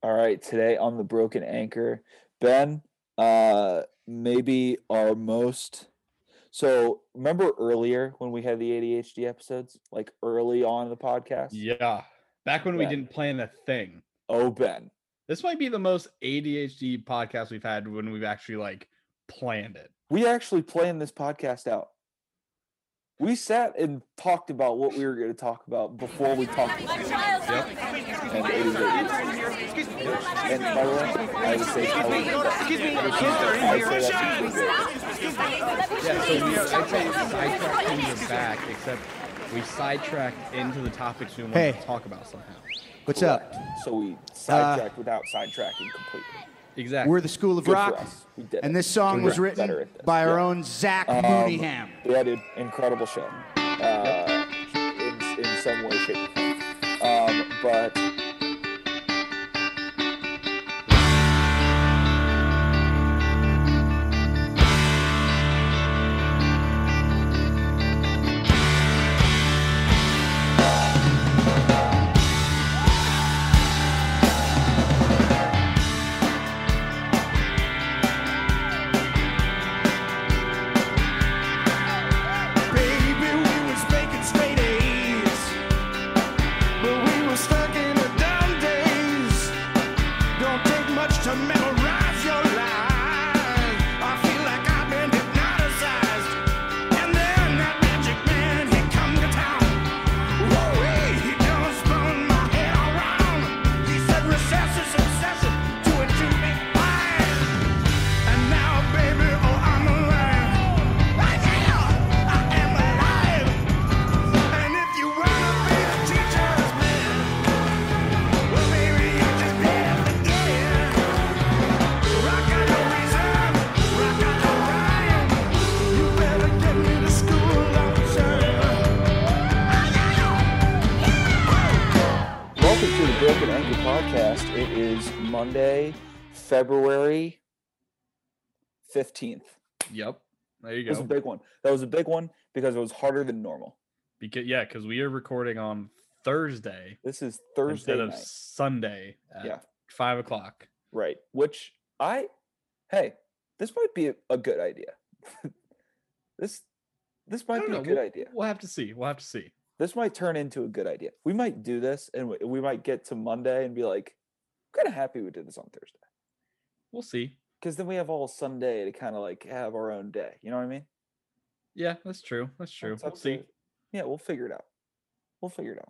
All right, today on the Broken Anchor, Ben, maybe our most. So remember earlier when we had the ADHD episodes, like early on in the podcast? Yeah. Back when we Ben. didn't plan a thing. Oh, Ben. This might be the most ADHD podcast we've had when we've actually planned it. We actually planned this podcast out. We sat and talked about what we were going to talk about before we talked about it. Yep. And it is and by the way, I would say I'd say sidetracked things back, except we sidetracked into the topics we wanted to talk about somehow. What's up? So we sidetracked without sidetracking completely. Exactly. We're the School of Good Rock, for us. We did and it. this song was We're better written at this. by our Yeah. own Zach Mooneyham. Yeah, dude, incredible show. In some way, shape, or form. But welcome to the Broken Anchor podcast. It is Monday, February 15th. Yep. There you It was a go. big one. That was a big one because it was harder than normal. Because we are recording on Thursday This is Thursday instead of night. Sunday at 5 o'clock. Right. Which this might be a good idea. This might be a good idea. We'll have to see. This might turn into a good idea. We might do this and we might get to Monday and be like, I'm kind of happy we did this on Thursday. We'll see. Because then we have all Sunday to kind of like have our own day. You know what I mean? Yeah, that's true. It's We'll up see. to- Yeah, we'll figure it out. We'll figure it out.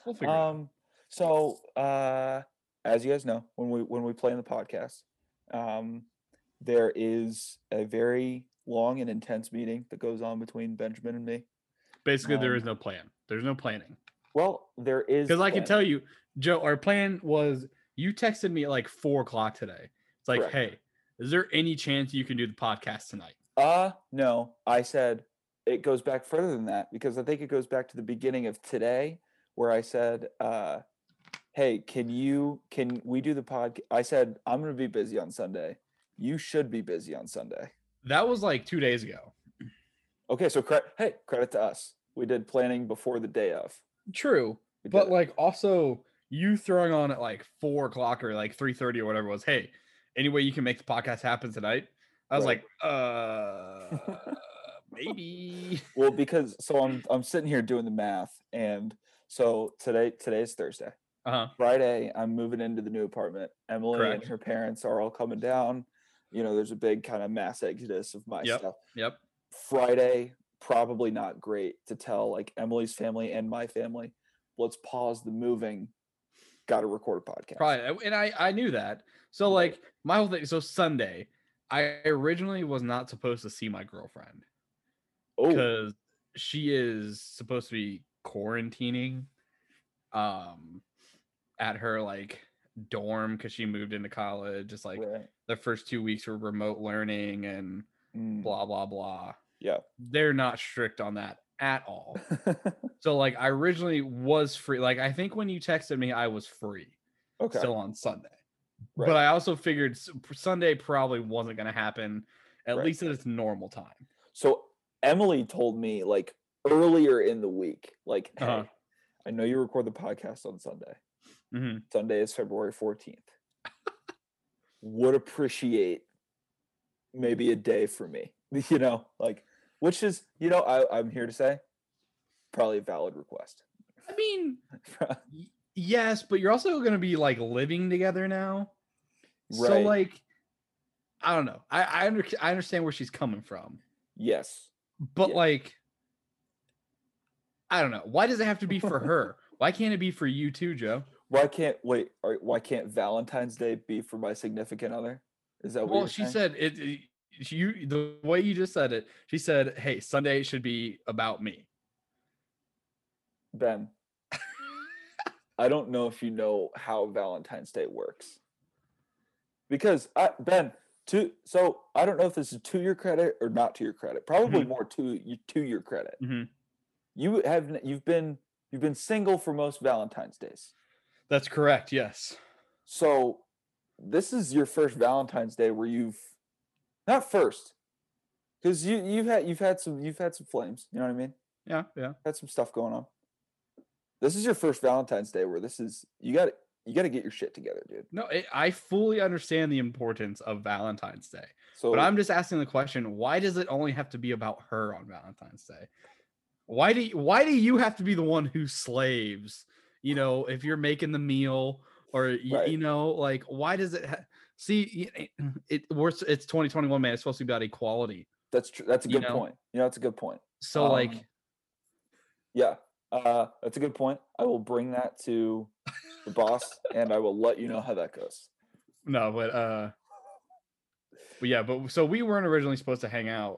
So as you guys know, when we play in the podcast, there is a very long and intense meeting that goes on between Benjamin and me. Basically, there is no plan. There's no planning. Well, there is, Because I can planning. tell you, Joe, our plan was you texted me at like 4 o'clock today. It's like, Correct. hey, is there any chance you can do the podcast tonight? No, I said it goes back further than that because I think it goes back to the beginning of today where I said, hey, can we do the podcast? I said, I'm going to be busy on Sunday. You should be busy on Sunday. That was like 2 days ago. Okay. So credit to us. We did planning before the day of. True. We did But it. like also you throwing on at like 4 o'clock or like 3:30 or whatever was, hey, any way you can make the podcast happen tonight? I was Right. like, maybe. Well, because I'm sitting here doing the math, and so today's Thursday. Uh-huh. Friday, I'm moving into the new apartment. Emily Correct. and her parents are all coming down. You know, there's a big kind of mass exodus of my stuff. Yep. Friday, probably not great to tell like Emily's family and my family, let's pause the moving. Got to record a podcast. Probably. And I knew that. So like my whole thing. So Sunday, I originally was not supposed to see my girlfriend Oh, because she is supposed to be quarantining at her like dorm because she moved into college. Just like right. the first 2 weeks were remote learning and blah blah blah. Yeah. They're not strict on that at all. So like I originally was free. Like I think when you texted me, I was free Okay. still on Sunday. Right. But I also figured Sunday probably wasn't going to happen, at Right. least at its normal time. So Emily told me like earlier in the week, like, hey, Uh-huh. I know you record the podcast on Sunday. Mm-hmm. Sunday is February 14th. would appreciate maybe a day for me, you know, like, which is, you know, I'm here to say probably a valid request. I mean, yes, but you're also going to be like living together now. So Right. like, I don't know. I understand where she's coming from, Yes. but Yeah. like, I don't know. Why does it have to be for her? Why can't it be for you too, Joe? Why can't why can't Valentine's Day be for my significant other? Is that what Well, you're she saying? said you the way you just said it. She said, "Hey, Sunday should be about me." Ben, I don't know if you know how Valentine's Day works. Because Ben, so I don't know if this is to your credit or not to your credit. Probably Mhm. more to your credit. Mhm. You've been single for most Valentine's Days. That's correct. Yes. So this is your first Valentine's Day where you've not first, because you've had some flames. You know what I mean? Yeah. Yeah. Had some stuff going on. This is your first Valentine's Day where this is you got to get your shit together, dude. No, I fully understand the importance of Valentine's Day, but So I'm just asking the question: why does it only have to be about her on Valentine's Day? Why do you have to be the one who slaves? You know, if you're making the meal, or right. you know, like why does it? See, it's 2021, man. It's supposed to be about equality. That's true. That's a You good know, point. You know, that's a good point. so like, Yeah, that's a good point. I will bring that to the boss, and I will let you know how that goes. no, but yeah, but so we weren't originally supposed to hang out,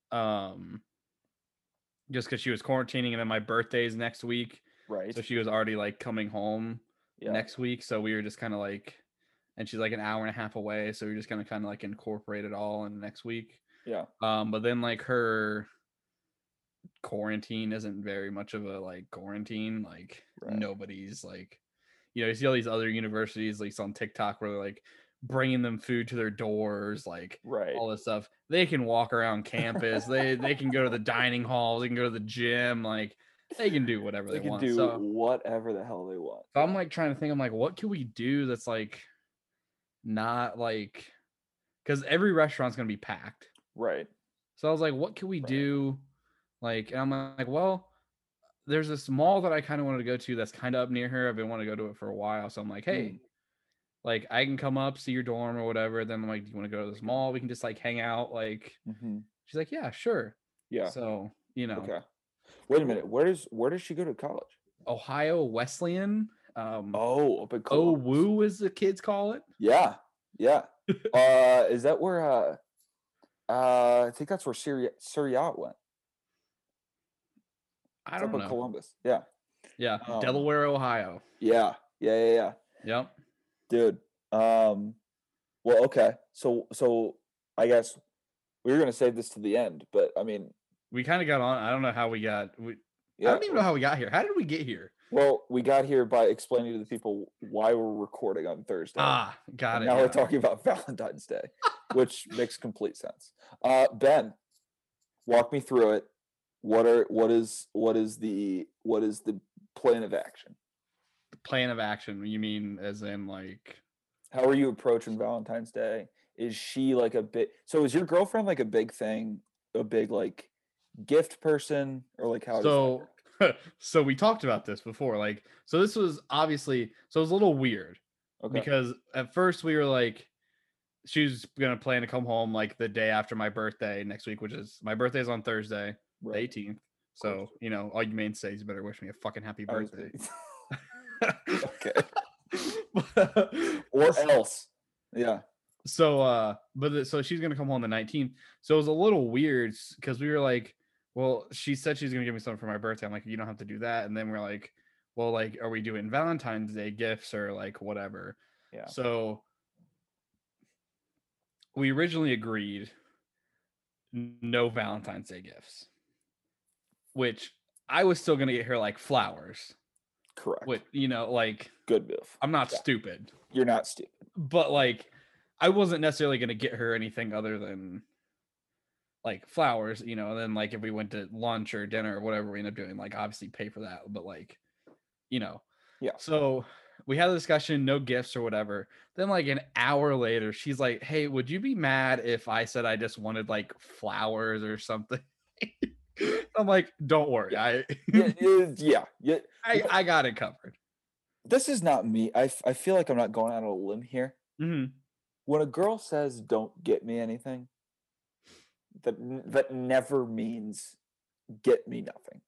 just because she was quarantining, and then my birthday's next week, Right. so she was already like coming home Yeah. next week. So we were just kind of like, and she's like an hour and a half away, so we are just gonna kind of like incorporate it all in next week. Yeah. But then like her quarantine isn't very much of a like quarantine. Like Right. nobody's like, you know, you see all these other universities like on TikTok where they're like bringing them food to their doors, like Right. all this stuff. They can walk around campus. they can go to the dining hall. They can go to the gym. Like they can do whatever They they can want. do So whatever the hell they want. so I'm like trying to think. I'm like, what can we do that's like not like, because every restaurant's gonna be packed. Right. So I was like, what can we Right. do? Like, and I'm like, well, there's this mall that I kind of wanted to go to that's kind of up near her. I've been wanting to go to it for a while. So I'm like, hey, like I can come up, see your dorm or whatever. Then I'm like, do you want to go to this mall? We can just like hang out. Like, she's like, yeah, sure. Yeah. So, you know. Okay. Wait a minute. Where does she go to college? Ohio Wesleyan. Oh, up in Oh, Columbus. woo, as the kids call it. Yeah. Yeah. Is that where I think that's where Suriat went. I don't know. Columbus. Yeah. Yeah. Delaware, Ohio. Yeah. Yeah. Yep. Dude. Well, okay. So I guess we were gonna save this to the end, but I mean, we kind of got on. I don't know how we got. I don't even know how we got here. How did we get here? Well, we got here by explaining to the people why we're recording on Thursday. Got it. Now we're talking about Valentine's Day, which makes complete sense. Ben, walk me through it. What is the plan of action? The plan of action, you mean as in like how are you approaching Valentine's Day? Is she like so is your girlfriend like a big thing, a big like gift person, or like how does that work? So we talked about this before, like, so this was obviously, so it was a little weird because at first we were like, she was gonna plan to come home like the day after my birthday next week, which is my birthday is on Thursday, the 18th. So, you know, all you mainstays better wish me a fucking happy birthday. Okay. Or else. Yeah. So so she's gonna come home the 19th. So it was a little weird because we were like, well, she said she's gonna give me something for my birthday. I'm like, you don't have to do that. And then we're like, well, like, are we doing Valentine's Day gifts or like whatever? Yeah. So we originally agreed no Valentine's Day gifts, which I was still gonna get her like flowers. Correct. What, you know, like, good move. I'm not stupid. You're not stupid. But like, I wasn't necessarily gonna get her anything other than like flowers, you know, and then like if we went to lunch or dinner or whatever we end up doing, like obviously pay for that, but like, you know. Yeah. So we had a discussion, no gifts or whatever. Then like an hour later, she's like, "Hey, would you be mad if I said I just wanted like flowers or something?" I'm like, "Don't worry, Yeah. I got it covered." This is not me. I feel like I'm not going out on a limb here. Mhm. When a girl says, "Don't get me anything," that never means get me nothing.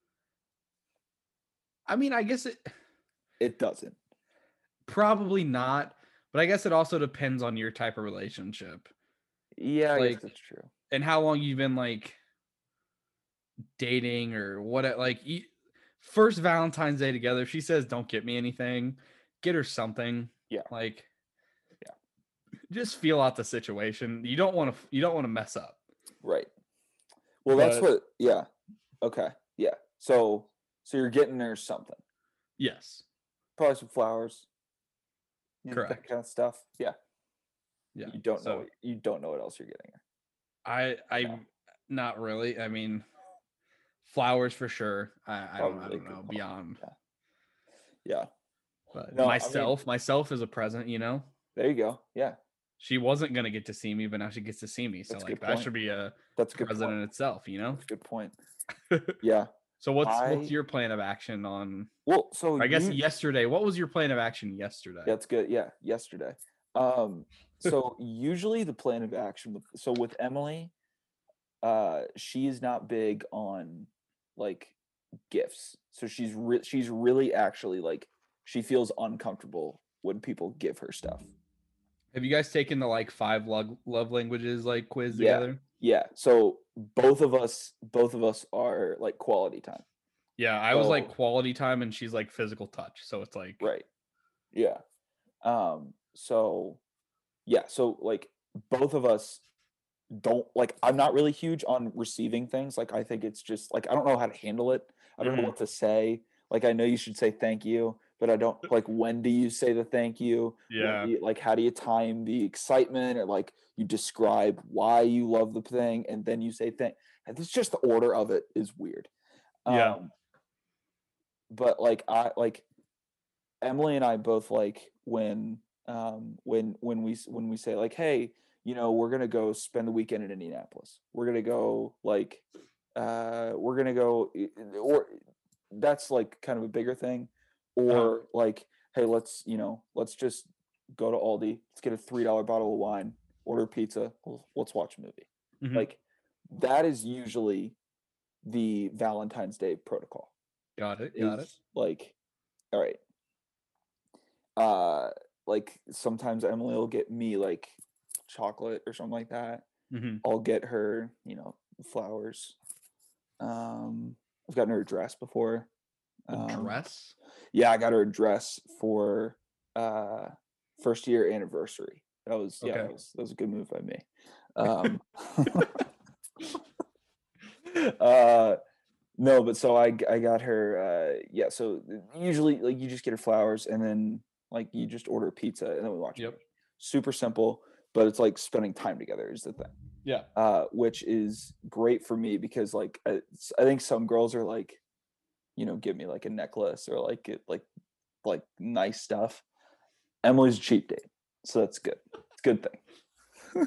I mean, I guess It doesn't. probably not, but I guess it also depends on your type of relationship. Yeah, I Like, guess that's true. and how long you've been like dating or what. Like, first Valentine's Day together, if she says, "Don't get me anything," get her something. Yeah. Like, yeah, just feel out the situation. You don't want to mess up. Right. Well, that's But- what. Yeah. Okay. Yeah. So you're getting her something. Yes. Probably some flowers. That Correct. kind of stuff. Yeah. Yeah. You don't know. You don't know what else you're getting her. I No. not really. I mean, flowers for sure. I don't Probably a good know call. beyond. Yeah. But No, I mean- myself is a present, you know. There you go. Yeah. She wasn't gonna get to see me, but now she gets to see me. So That's a like good that point. should be a That's a good present point. in itself, you know. That's a good point. Yeah. So what's your plan of action on? Well, so I guess you- yesterday. What was your plan of action yesterday? That's good. Yeah, yesterday. So usually the plan of action. So with Emily, she is not big on like gifts. So she's really actually like she feels uncomfortable when people give her stuff. Have you guys taken the like 5 love languages like quiz Yeah. together? Yeah. So both of us are like quality time. Yeah, I was like So- quality time, and she's like physical touch. So it's like Right. Yeah. So yeah, so like both of us don't like I'm not really huge on receiving things. Like I think it's just like I don't know how to handle it. I don't know Mhm. what to say. Like I know you should say thank you, but I don't like when do you say the thank you? When Yeah. do you- like how do you time the excitement or like you describe why you love the thing and then you say thank. It's just the order of it is weird. Yeah. But like I like Emily and I both like when we say like, hey, you know, we're gonna go spend the weekend in Indianapolis. We're gonna go like we're gonna go or that's like kind of a bigger thing. Or like, hey, let's just go to Aldi, let's get a $3 bottle of wine, order pizza, let's watch a movie. Mhm. Like that is usually the Valentine's Day protocol. Got it. Is like, all right. Like sometimes Emily will get me like chocolate or something like that. Mm-hmm. I'll get her, flowers. I've gotten her a dress before. A dress? Yeah, I got her a dress for first year anniversary. That was Okay. that was a good move by me. No, but so I got her so usually like you just get her flowers and then like you just order a pizza and then we watch it. Super simple, but it's like spending time together is the thing. Yeah. Which is great for me because like I think some girls are like, give me like a necklace or like get like nice stuff. Emily's a cheap date, so that's good. It's a good thing.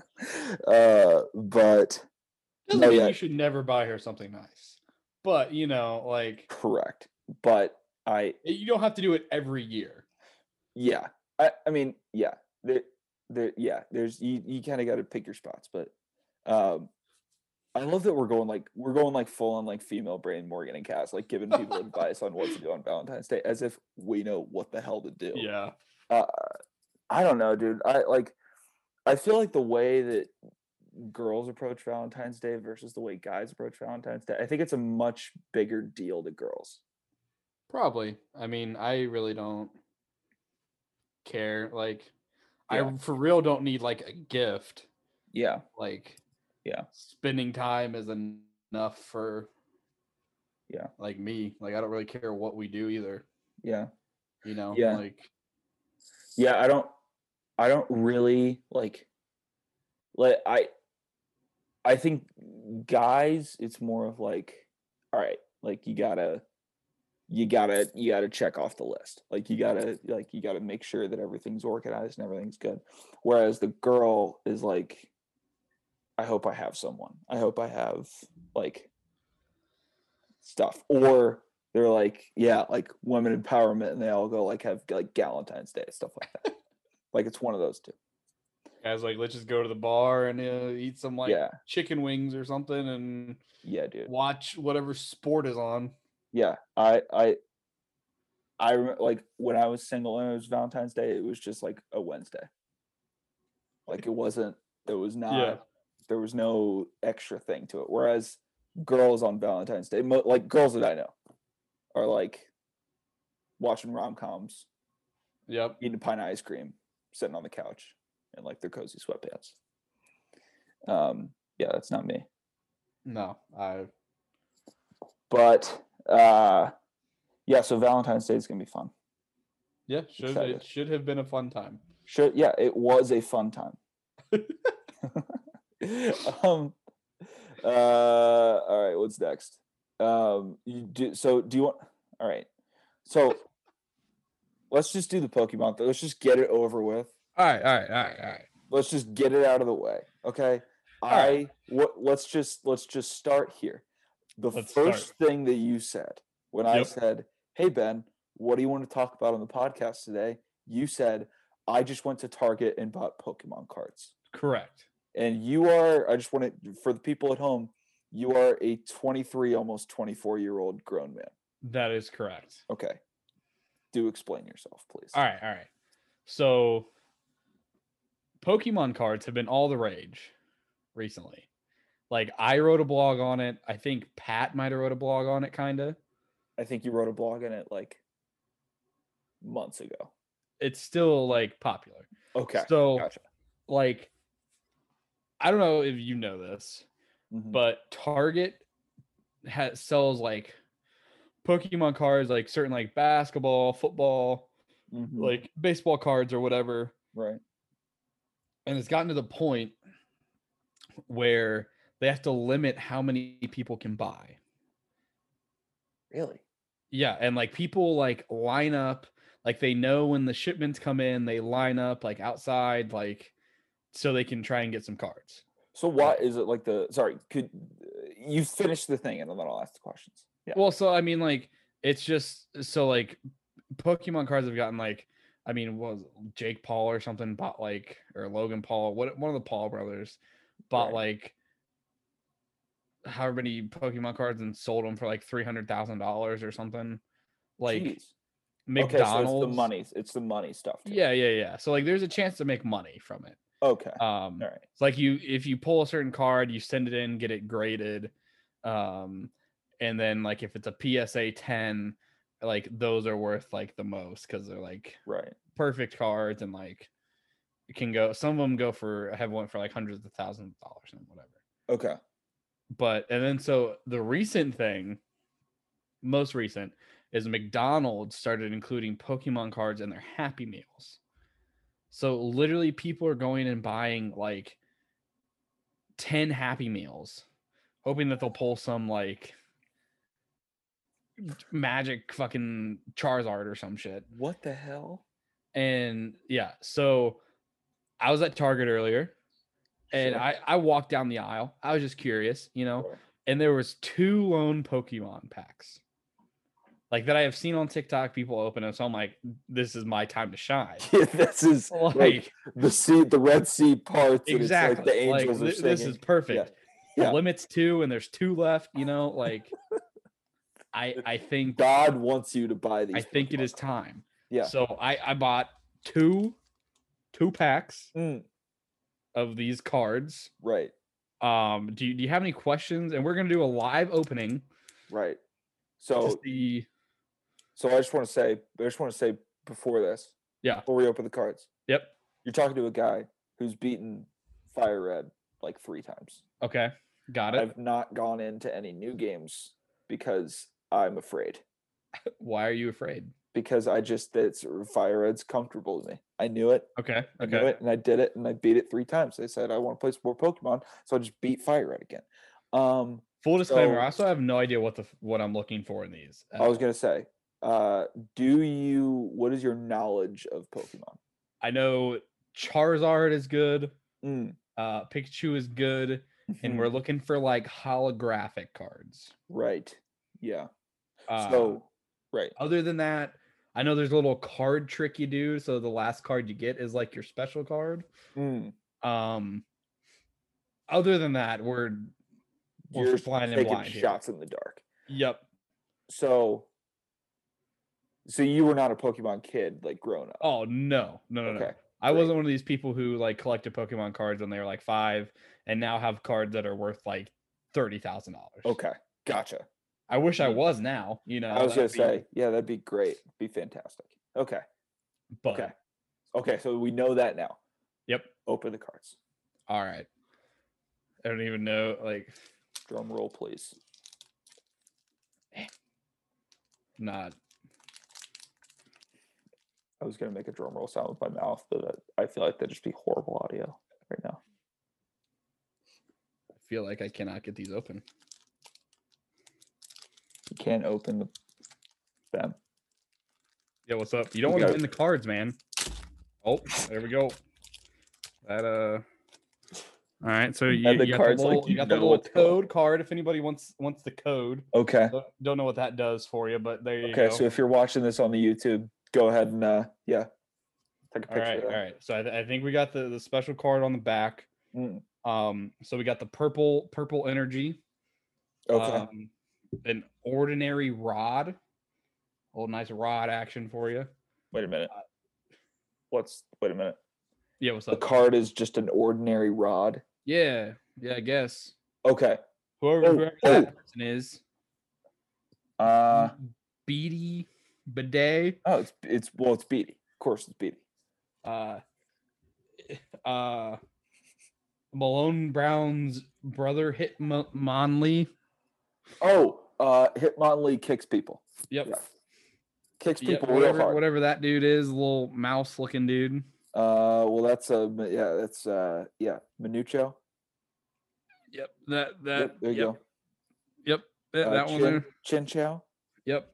But doesn't mean you should never buy her something nice. But like correct. But you don't have to do it every year. Yeah. I mean, yeah. There's you kind of got to pick your spots, but I love that we're going like full on like female brain Morgan and Cass, like giving people advice on what to do on Valentine's Day as if we know what the hell to do. Yeah. I don't know, dude. I feel like the way that girls approach Valentine's Day versus the way guys approach Valentine's Day, I think it's a much bigger deal to girls. Probably. I mean, I really don't care. Like, I for real don't need like a gift. Yeah. Like, yeah, spending time is enough for like me. Like, I don't really care what we do either. Yeah. Yeah. Like, yeah, I don't really like I think guys, it's more of like, all right, like you gotta you gotta check off the list. Like you gotta make sure that everything's organized and everything's good. Whereas the girl is like, I hope I have someone. I hope I have like stuff. Or they're like, yeah, like women empowerment, and they all go like have like Galentine's Day, stuff like that. Like it's one of those two. Guys, like, let's just go to the bar and eat some like Yeah. chicken wings or something, and Yeah, dude. watch whatever sport is on. Yeah, I remember, like when I was single and it was Valentine's Day, it was just like a Wednesday. Like it was not, there was no extra thing to it. Whereas girls on Valentine's Day, like girls that I know, are like watching rom-coms, Yep. eating a pint of ice cream, sitting on the couch in like their cozy sweatpants. Yeah, that's not me. No, But yeah, so Valentine's Day is gonna be fun. Yeah, it should have been a fun time. Yeah, it was a fun time. All right, what's next? Do you want, all right, so let's just do the Pokemon thing. Let's just get it over with. All right. Let's just get it out of the way, okay? Let's just start here. Let's first thing that you said when I said, hey Ben, what do you want to talk about on the podcast today? You said, I just went to Target and bought Pokemon cards. Correct. And you are, I just want to, for the people at home, you are a 23, almost 24-year-old grown man. That is correct. Okay. Do explain yourself, please. All right. So Pokemon cards have been all the rage recently. Like I wrote a blog on it. I think Pat might have wrote a blog on it, kind of. I think you wrote a blog on it like months ago. It's still like popular. Okay. So gotcha. Like, I don't know if you know this, but Target sells like Pokemon cards, like certain like basketball, football, like baseball cards or whatever. Right. And it's gotten to the point where they have to limit how many people can buy. Really? Yeah, and like people like line up, like they know when the shipments come in, they line up like outside, like so they can try and get some cards. So what is it like could you finish the thing and then I'll ask the questions? Yeah. Well, so I mean, like it's just so like Pokemon cards have gotten like, I mean, was Jake Paul or something bought like, or Logan Paul, one of the Paul brothers bought like however many Pokemon cards and sold them for like $300,000 or something. Like Jeez. McDonald's. Okay, so it's the money stuff too. Yeah. So like there's a chance to make money from it. Okay. All right. It's like if you pull a certain card, you send it in, get it graded. And then like if it's a PSA 10, like those are worth like the most because they're like perfect cards, and like it can go, some of them go for, I have one for like hundreds of thousands of dollars and whatever. Okay. And then so the most recent is McDonald's started including Pokemon cards in their Happy Meals. So literally people are going and buying like 10 Happy Meals, hoping that they'll pull some like magic fucking Charizard or some shit. What the hell? And yeah, so I was at Target earlier and I walked down the aisle. I was just curious, and there was 2 lone Pokemon packs. Like that I have seen on TikTok, people open it. So I'm like, this is my time to shine. Yeah, this is like the Red Sea parts. Exactly. And it's like the angels are singing. This is perfect. Yeah. The limit's 2 and there's 2 left, like I think God wants you to buy these. I think it is time. Yeah. So I bought two packs of these cards. Right. Do you have any questions? And we're gonna do a live opening. Right. So I just want to say before this. Yeah. Before we open the cards. Yep. You're talking to a guy who's beaten Fire Red like 3 times. Okay. Got it. I've not gone into any new games because I'm afraid. Why are you afraid? Because it's Fire Red's comfortable to me. I knew it. Okay. I knew it, and I did it, and I beat it 3 times. They said I want to play some more Pokemon, so I just beat Fire Red again. Full disclaimer, I also have no idea what I'm looking for in these. I was gonna say, What is your knowledge of Pokemon? I know Charizard is good. Mm. Pikachu is good, and we're looking for like holographic cards. Right. Yeah. Right. Right. Other than that, I know there's a little card trick you do. So the last card you get is like your special card. Other than that, we're flying in blind shots in the dark. Yep. So you were not a Pokemon kid like growing up? Oh no. Okay. I wasn't one of these people who like collected Pokemon cards when they were like 5 and now have cards that are worth like $30,000. Okay, gotcha. I wish I was now. I was gonna say, yeah, that'd be great. Be fantastic. Okay. But okay. So we know that now. Yep. Open the cards. All right. I don't even know. Like, drum roll, please. Not. I was gonna make a drum roll sound with my mouth, but I feel like that'd just be horrible audio right now. I feel like I cannot get these open. You can't open them. Yeah, what's up? You don't want to win the cards, man. Oh, there we go. That All right, so you got the little code card. If anybody wants the code. Okay. Don't know what that does for you, but there you go. Okay, so if you're watching this on the YouTube, go ahead and take a picture. All right. So I think we got the special card on the back. So we got the purple energy. Okay. An ordinary rod. A little nice rod action for you. Wait a minute. Wait a minute. Yeah, what's up? The card is just an ordinary rod. Yeah, I guess. Okay. Whoever that person is. Beady Bidet. Oh, it's Beady. Of course, it's Beady. Malone Brown's brother Hitmonlee. Oh, Hitmonlee kicks people. Yep. Yeah. Kicks people real hard. Whatever that dude is, little mouse looking dude. Well, that's Minucho. Yep. That. Yep, there you go. Yep. That one there. Chinchou. Yep.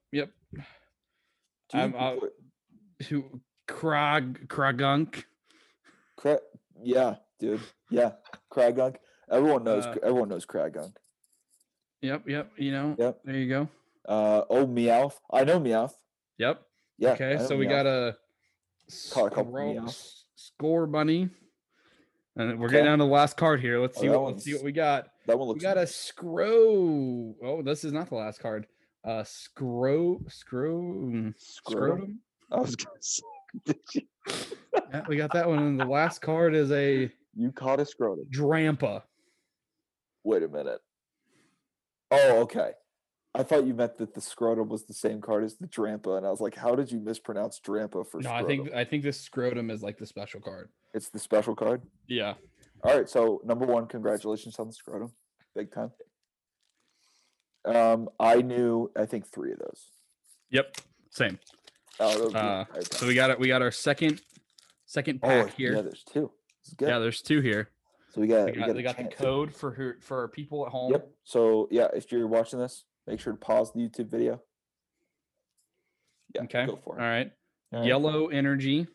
Kragunk. Yeah, dude. Yeah, Kragunk. Everyone knows Kragunk. Yep. Yep. There you go. Meowth. I know Meowth. Yep. Yeah. Okay, so we got a Score Bunny, and we're getting down to the last card here. Let's see what we got. That one looks. We got a Scrow. Oh, this is not the last card. Scrotum. I was gonna say. Yeah, we got that one, and the last card is a. You caught a scrotum. Drampa. Wait a minute. Oh, okay. I thought you meant that the scrotum was the same card as the Drampa, and I was like, how did you mispronounce Drampa for scrotum? No, I think this scrotum is like the special card. It's the special card? Yeah. All right, so number one, congratulations on the scrotum. Big time. I knew, I think 3 of those. Yep, same. So we got our second pack here. Yeah, there's 2. Yeah, there's 2 here. So we got the code for our people at home. Yep. So yeah, if you're watching this, make sure to pause the YouTube video. Yeah. Okay. Go for it. All right. Yellow energy.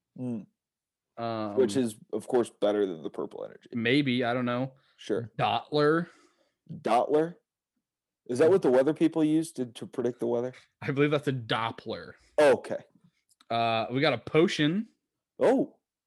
Which is of course better than the purple energy. Maybe, I don't know. Sure. Dottler. Is that what the weather people used to predict the weather? I believe that's a Doppler. Okay. We got a potion. A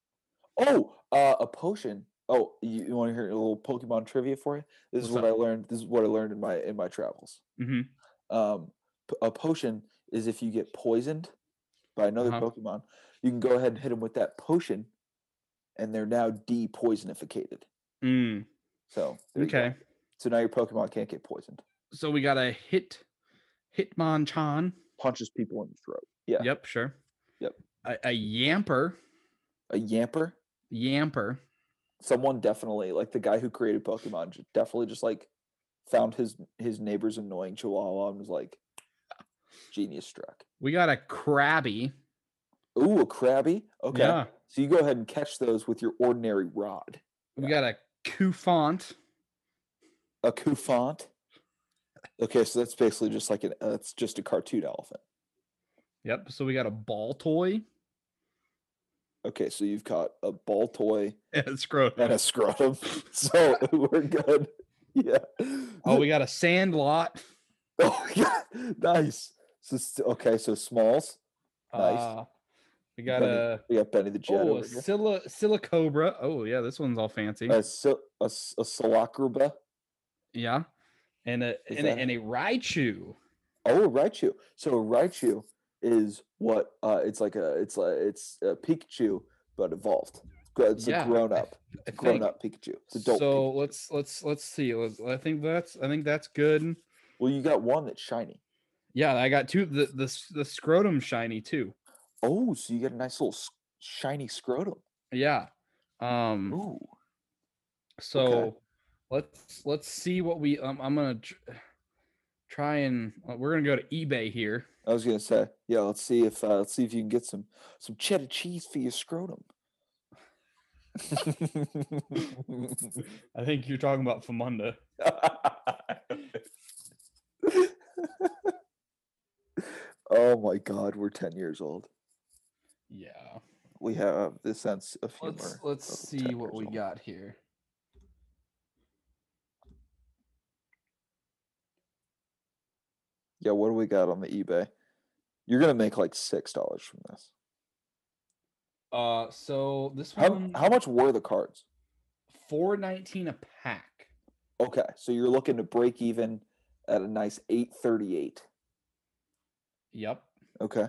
potion. Oh, you want to hear a little Pokemon trivia for you? This is what I learned in my travels. Mm-hmm. A potion is if you get poisoned by another Pokemon, you can go ahead and hit them with that potion, and they're now de-poisonificated. So okay. So now your Pokemon can't get poisoned. So we got a Hitmonchan. Punches people in the throat. Yeah. Yep. Sure. Yep. A Yamper. A Yamper. Yamper. Someone definitely, like the guy who created Pokemon, definitely just like found his neighbor's annoying Chihuahua and was like, genius struck. We got a Krabby. Ooh, a Krabby. Okay. Yeah. So you go ahead and catch those with your ordinary rod. We got a Cufant. A Cufant. Okay, so that's basically just like it's just a cartoon elephant. Yep. So we got a ball toy Okay, so you've got a ball toy and a scrotum. and a scrotum. So we're good. Yeah. Oh, we got a sand lot. Oh, yeah. Nice. Okay, so smalls. Nice. We got Benny, we got Benny the Jet a over here. Silicobra. Oh yeah, this one's all fancy. A Salacruba. Yeah, and a Raichu. Oh, a Raichu. So a Raichu is what? It's a Pikachu but evolved. It's a grown up. It's a grown up Pikachu. It's adult. So Pikachu. let's see. I think that's good. Well, you got one that's shiny. Yeah, I got two. The scrotum shiny too. Oh, so you get a nice little shiny scrotum. Yeah. Ooh. So let's see what we. I'm gonna try and we're gonna go to eBay here. I was gonna say, yeah. Let's see if you can get some cheddar cheese for your scrotum. I think you're talking about Famunda. Oh my God, we're 10 years old. Yeah. We have this sense of humor. Let's see what we got here. Yeah, what do we got on the eBay? You're gonna make like $6 from this. So this one. How much were the cards? $4.19 a pack. Okay, so you're looking to break even at a nice $8.38. Yep. Okay.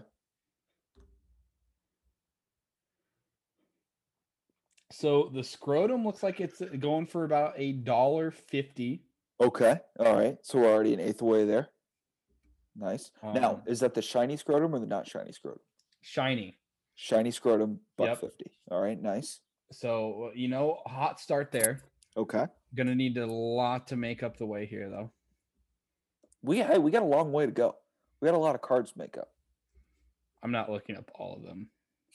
So the scrotum looks like it's going for about $1.50. Okay. All right. So we're already an eighth away there. Nice. Now, is that the shiny scrotum or the not shiny scrotum? Shiny. Shiny scrotum, $1.50. All right. Nice. So, hot start there. Okay. Gonna need a lot to make up the way here, though. We got a long way to go. We got a lot of cards to make up. I'm not looking up all of them.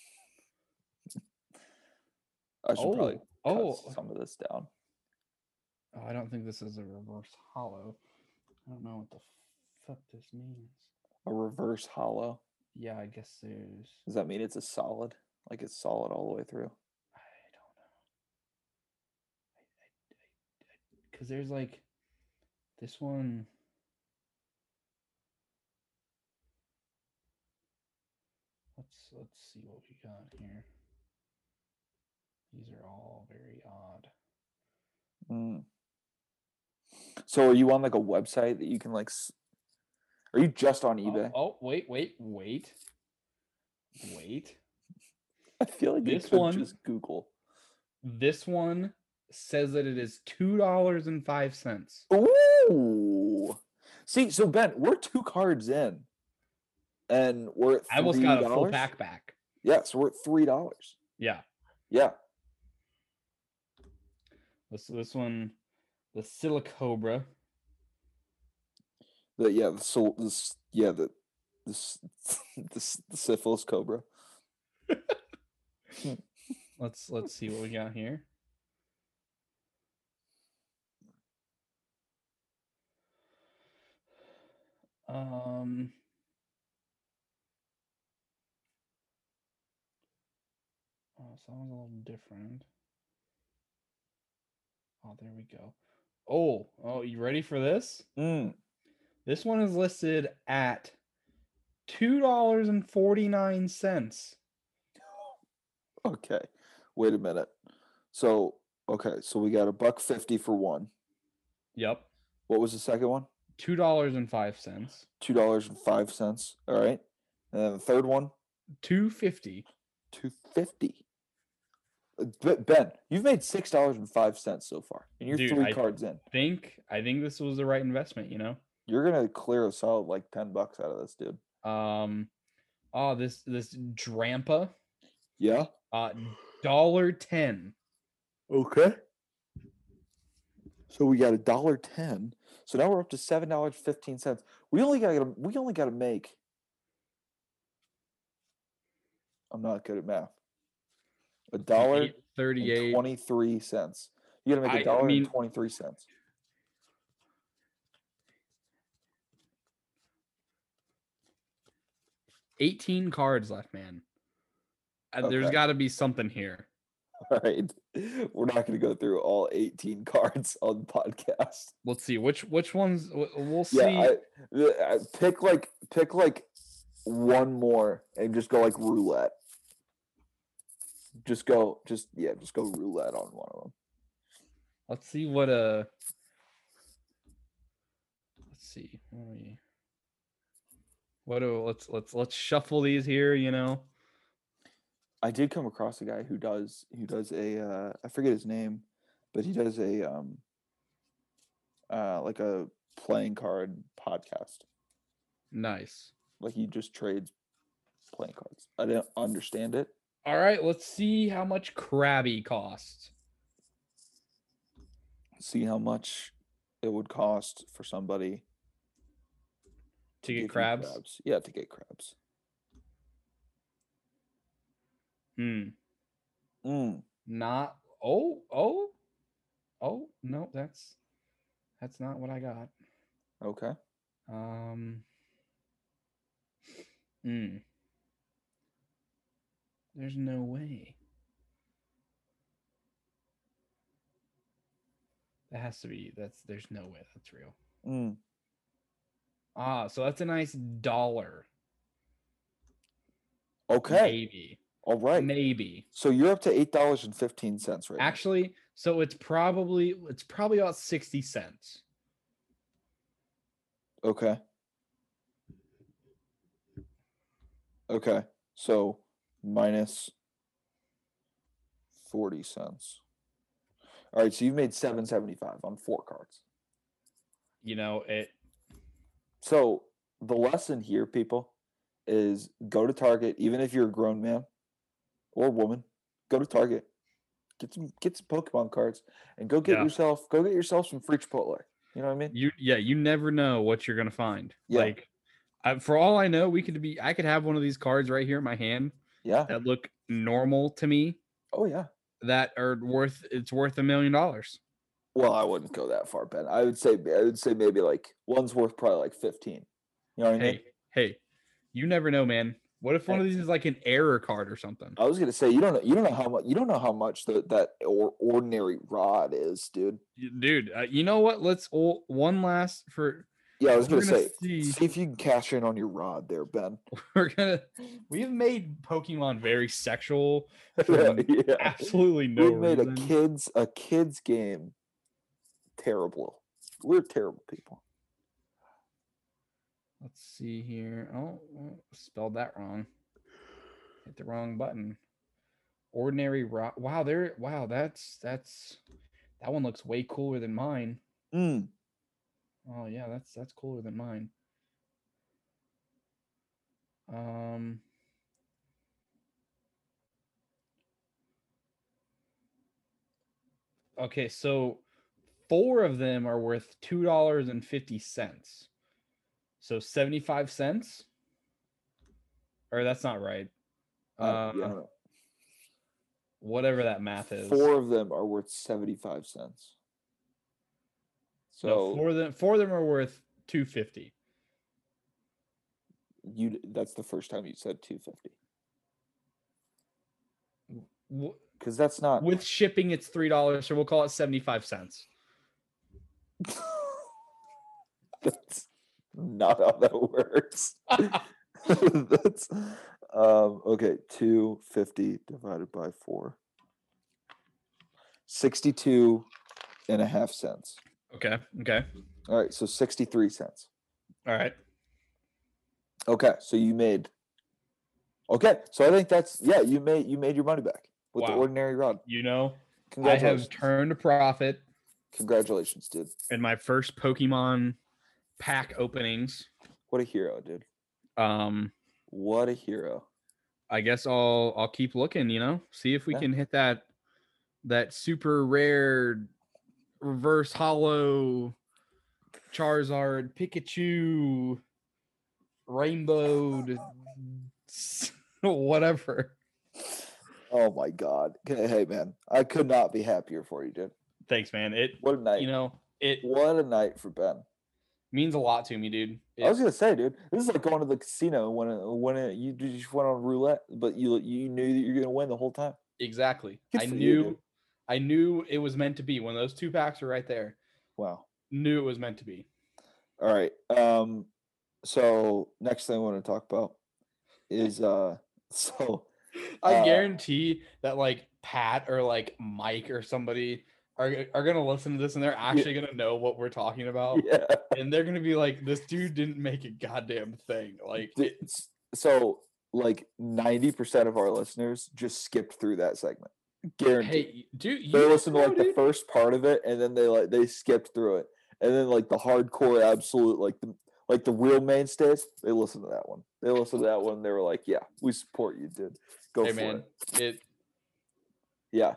I should probably cut some of this down. Oh, I don't think this is a reverse hollow. I don't know what the fuck this means. A reverse hollow? Yeah, I guess there's... Does that mean it's a solid? Like it's solid all the way through? I don't know. Because there's like... This one... Let's see what we got here. These are all very odd. So are you on like a website that you can like... Are you just on eBay? Wait. I feel like this you could one, just Google. This one says that it is $2.05. Ooh. See, so Ben, we're 2 cards in. And we're at $3. I almost got a full pack back. Yeah, so we're at $3. Yeah. Yeah. This one, the Silicobra. The syphilis cobra. Let's see what we got here. Oh, so that was a little different. Oh, there we go. Oh, you ready for this? This one is listed at $2.49. Okay. Wait a minute. So we got $1.50 for one. Yep. What was the second one? $2.05. $2.05. All right. And then the third one? $2.50. $2.50. Ben, you've made $6.05 so far, and you're 3 cards in. I think this was the right investment. You're gonna clear a solid like $10 out of this, dude. This Drampa. Yeah. $1.10. Okay. So we got $1.10. So now we're up to $7.15. We only gotta make. I'm not good at math. $1.23. You gotta make $1.23. 18 cards left, man. There's Okay. got to be something here. All right. We're not going to go through all 18 cards on the podcast. Let's see which ones we'll see. I pick like one more and just go like roulette. Just go roulette on one of them. Let's see what let's see. Let's shuffle these here, you know. I did come across a guy who does a I forget his name, but he does a like a playing card podcast. Nice. Like he just trades playing cards. I didn't understand it. All right, let's see how much Krabby costs. See how much it would cost for somebody to get give you crabs. Yeah, to get crabs. Not no, that's not what I got. Okay. There's no way. That has to be there's no way that's real. So that's a nice $1. Okay. Maybe. All right. Maybe. So you're up to $8.15 right Actually, now. So it's probably about 60 cents. Okay. Okay. So minus 40 cents. All right, so you've made $7.75 on 4 cards. You know it. So the lesson here, people, is go to Target, even if you're a grown man or woman. Go to Target, get some Pokemon cards, and go get yourself some free Chipotle. You know what I mean? You never know what you're gonna find. Yeah. Like, for all I know, I could have one of these cards right here in my hand. Yeah. That look normal to me. Oh yeah. That are worth $1 million. Well, I wouldn't go that far, Ben. I would say maybe like one's worth probably like 15. You know what I mean? Hey, you never know, man. What if one of these is like an error card or something? I was gonna say you don't know how much that ordinary rod is, dude. Dude, you know what? Let's one last for. Yeah, I was gonna say, see if you can cash in on your rod there, Ben. We've made Pokemon very sexual. Yeah. Absolutely no We've made reason. a kid's game terrible. We're terrible people. Let's see here. Oh, spelled that wrong. Hit the wrong button. Ordinary rock. Wow, that's that one looks way cooler than mine. Oh yeah, that's cooler than mine. Okay, so 4 of them are worth $2.50. So 75 cents? Or that's not right. Whatever that math is. 4 of them are worth 75 cents. So no, 4 of them are worth $2.50. That's the first time you said $2.50. Because that's not with shipping. It's $3, so we'll call it 75 cents. That's not how that works. That's okay. 250 divided by 4. 62.5 cents. Okay. All right, so 63 cents. All right. Okay, so you made. Okay, so I think that's you made your money back with the ordinary rod. You know, I have turned a profit. Congratulations, dude. In my first Pokemon pack openings. What a hero, dude. What a hero. I guess I'll keep looking, you know, see if we can hit that super rare reverse hollow Charizard, Pikachu, rainbowed, whatever. Oh my God. Hey man, I could not be happier for you, dude. Thanks, man. What a night. You know, what a night for Ben. Means a lot to me, dude. I was gonna say, dude, this is like going to the casino when you just went on roulette, but you knew that you're gonna win the whole time. Exactly. Good I for you, knew dude. I knew it was meant to be. When those 2 packs are right there, Wow. knew it was meant to be. All right. So next thing I want to talk about is so I guarantee that like Pat or like Mike or somebody are gonna listen to this and they're actually gonna know what we're talking about. yeah. And they're gonna be like, this dude didn't make a goddamn thing. Like So like 90% of our listeners just skipped through that segment. Guaranteed. hey, dude, They you listened to know, like dude. the first part of it and then they skipped through it. And then like the hardcore absolute like the real mainstays, they listened to that one. They listened to that one. They were like, "Yeah, we support you, dude. Go Hey for man, it." Yeah.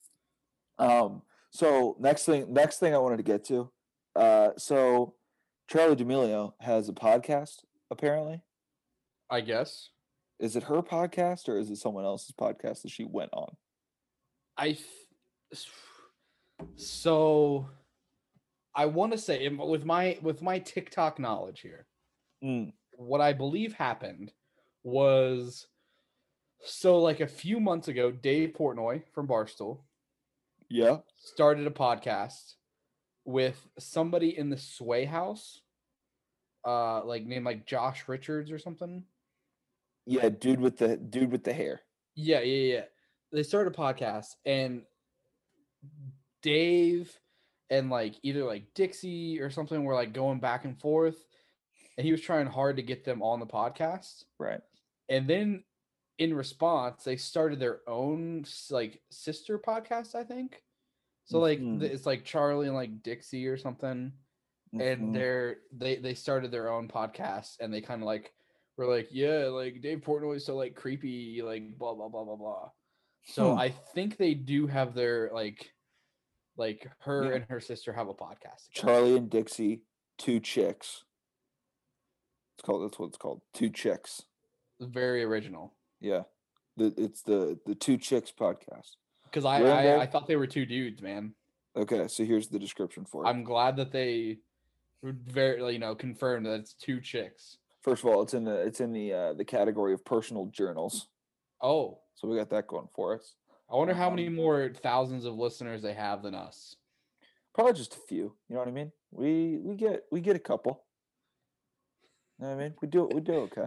So next thing I wanted to get to. So Charlie D'Amelio has a podcast, apparently. I guess. Is it her podcast or is it someone else's podcast that she went on? So I want to say with my TikTok knowledge here, what I believe happened was so like a few months ago, Dave Portnoy from Barstool started a podcast with somebody in the Sway House, like named like Josh Richards or something. Yeah, dude with the hair. Yeah. They started a podcast and Dave and like either like Dixie or something were like going back and forth, and he was trying hard to get them on the podcast. Right. And then in response, they started their own like sister podcast, I think. So like it's like Charlie and like Dixie or something. And they started their own podcast and they kind of like were like, yeah, like Dave Portnoy is so like creepy, like blah blah blah blah blah. So I think they do have their like her and her sister have a podcast together. Charlie and Dixie, 2 chicks. That's what it's called. 2 chicks. Very original. Yeah. It's the 2 chicks podcast. Because I thought they were 2 dudes, man. Okay, so here's the description for it. I'm glad that they very confirmed that it's 2 chicks. First of all, it's in the category of personal journals. Oh, so we got that going for us. I wonder how many more thousands of listeners they have than us. Probably just a few. You know what I mean? We get a couple. You know what I mean? We do okay.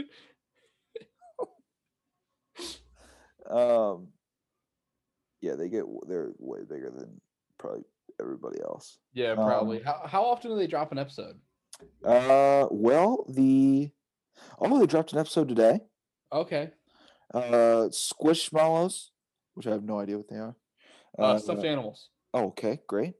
Yeah, they're way bigger than probably everybody else. Yeah, probably. How often do they drop an episode? Well, they dropped an episode today. Okay. Squishmallows, which I have no idea what they are. Stuffed animals. Oh, okay, great.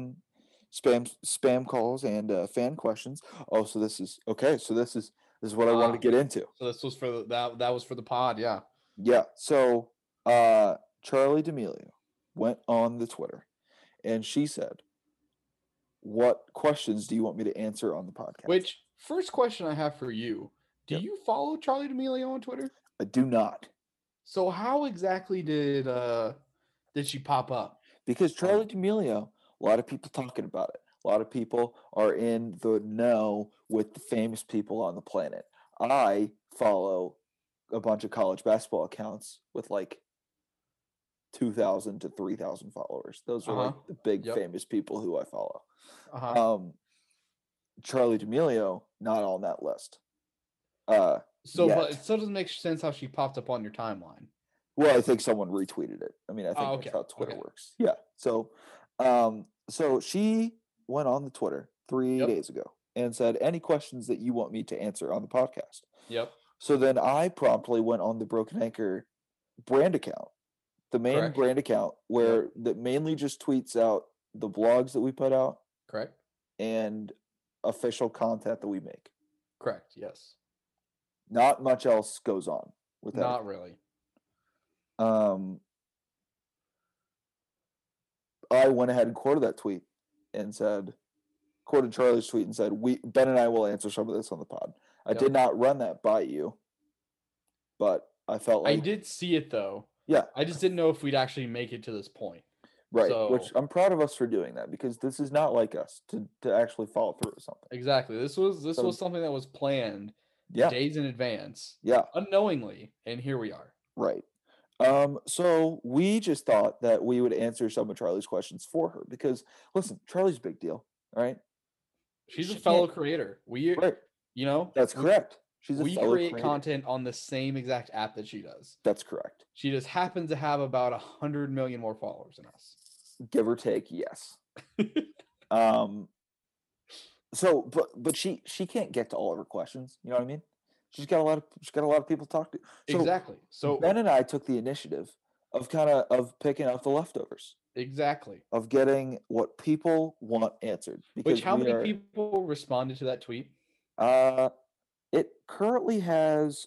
Spam calls and fan questions. Oh, so this is okay. So this is what I wanted to get into. So this was for that was for the pod, yeah. Yeah. So Charlie D'Amelio went on the Twitter and she said, "What questions do you want me to answer on the podcast?" Which first question I have for you, do you follow Charlie D'Amelio on Twitter? I do not. So how exactly did she pop up? Because Charlie D'Amelio, a lot of people talking about it. A lot of people are in the know with the famous people on the planet. I follow a bunch of college basketball accounts with like 2,000 to 3,000 followers. Those are like the big famous people who I follow. Charlie D'Amelio, not on that list. But it still doesn't make sense how she popped up on your timeline. Well, I think someone retweeted it. I mean, I think that's how Twitter works. Yeah. So, so she went on the Twitter 3 days ago and said, "Any questions that you want me to answer on the podcast?" Yep. So then I promptly went on the Broken Anchor brand account, the main brand account where that mainly just tweets out the blogs that we put out. Correct. And official content that we make. Correct. Yes. Not much else goes on with that. Not really. I went ahead and quoted that tweet and quoted Charlie's tweet and said, Ben and I will answer some of this on the pod. I did not run that by you, but I felt like I did see it though. Yeah. I just didn't know if we'd actually make it to this point. Right. So Which I'm proud of us for doing that, because this is not like us to actually follow through with something. exactly, this was So something that was planned yeah, days in advance, yeah, unknowingly, and here we are. right. So we just thought that we would answer some of Charlie's questions for her, because listen, Charlie's a big deal, all right? She's a She fellow can't. creator. Right. That's We correct. She's a we fellow create creator. content on the same exact app that she does. That's correct. She just happens to have about 100 million more followers than us. Give or take, yes. Um. So, but she can't get to all of her questions. You know what I mean? She's got a lot of people to talk to. So Exactly. So Ben and I took the initiative of picking up the leftovers, exactly. of getting what people want answered. Because Which how many people responded to that tweet? It currently has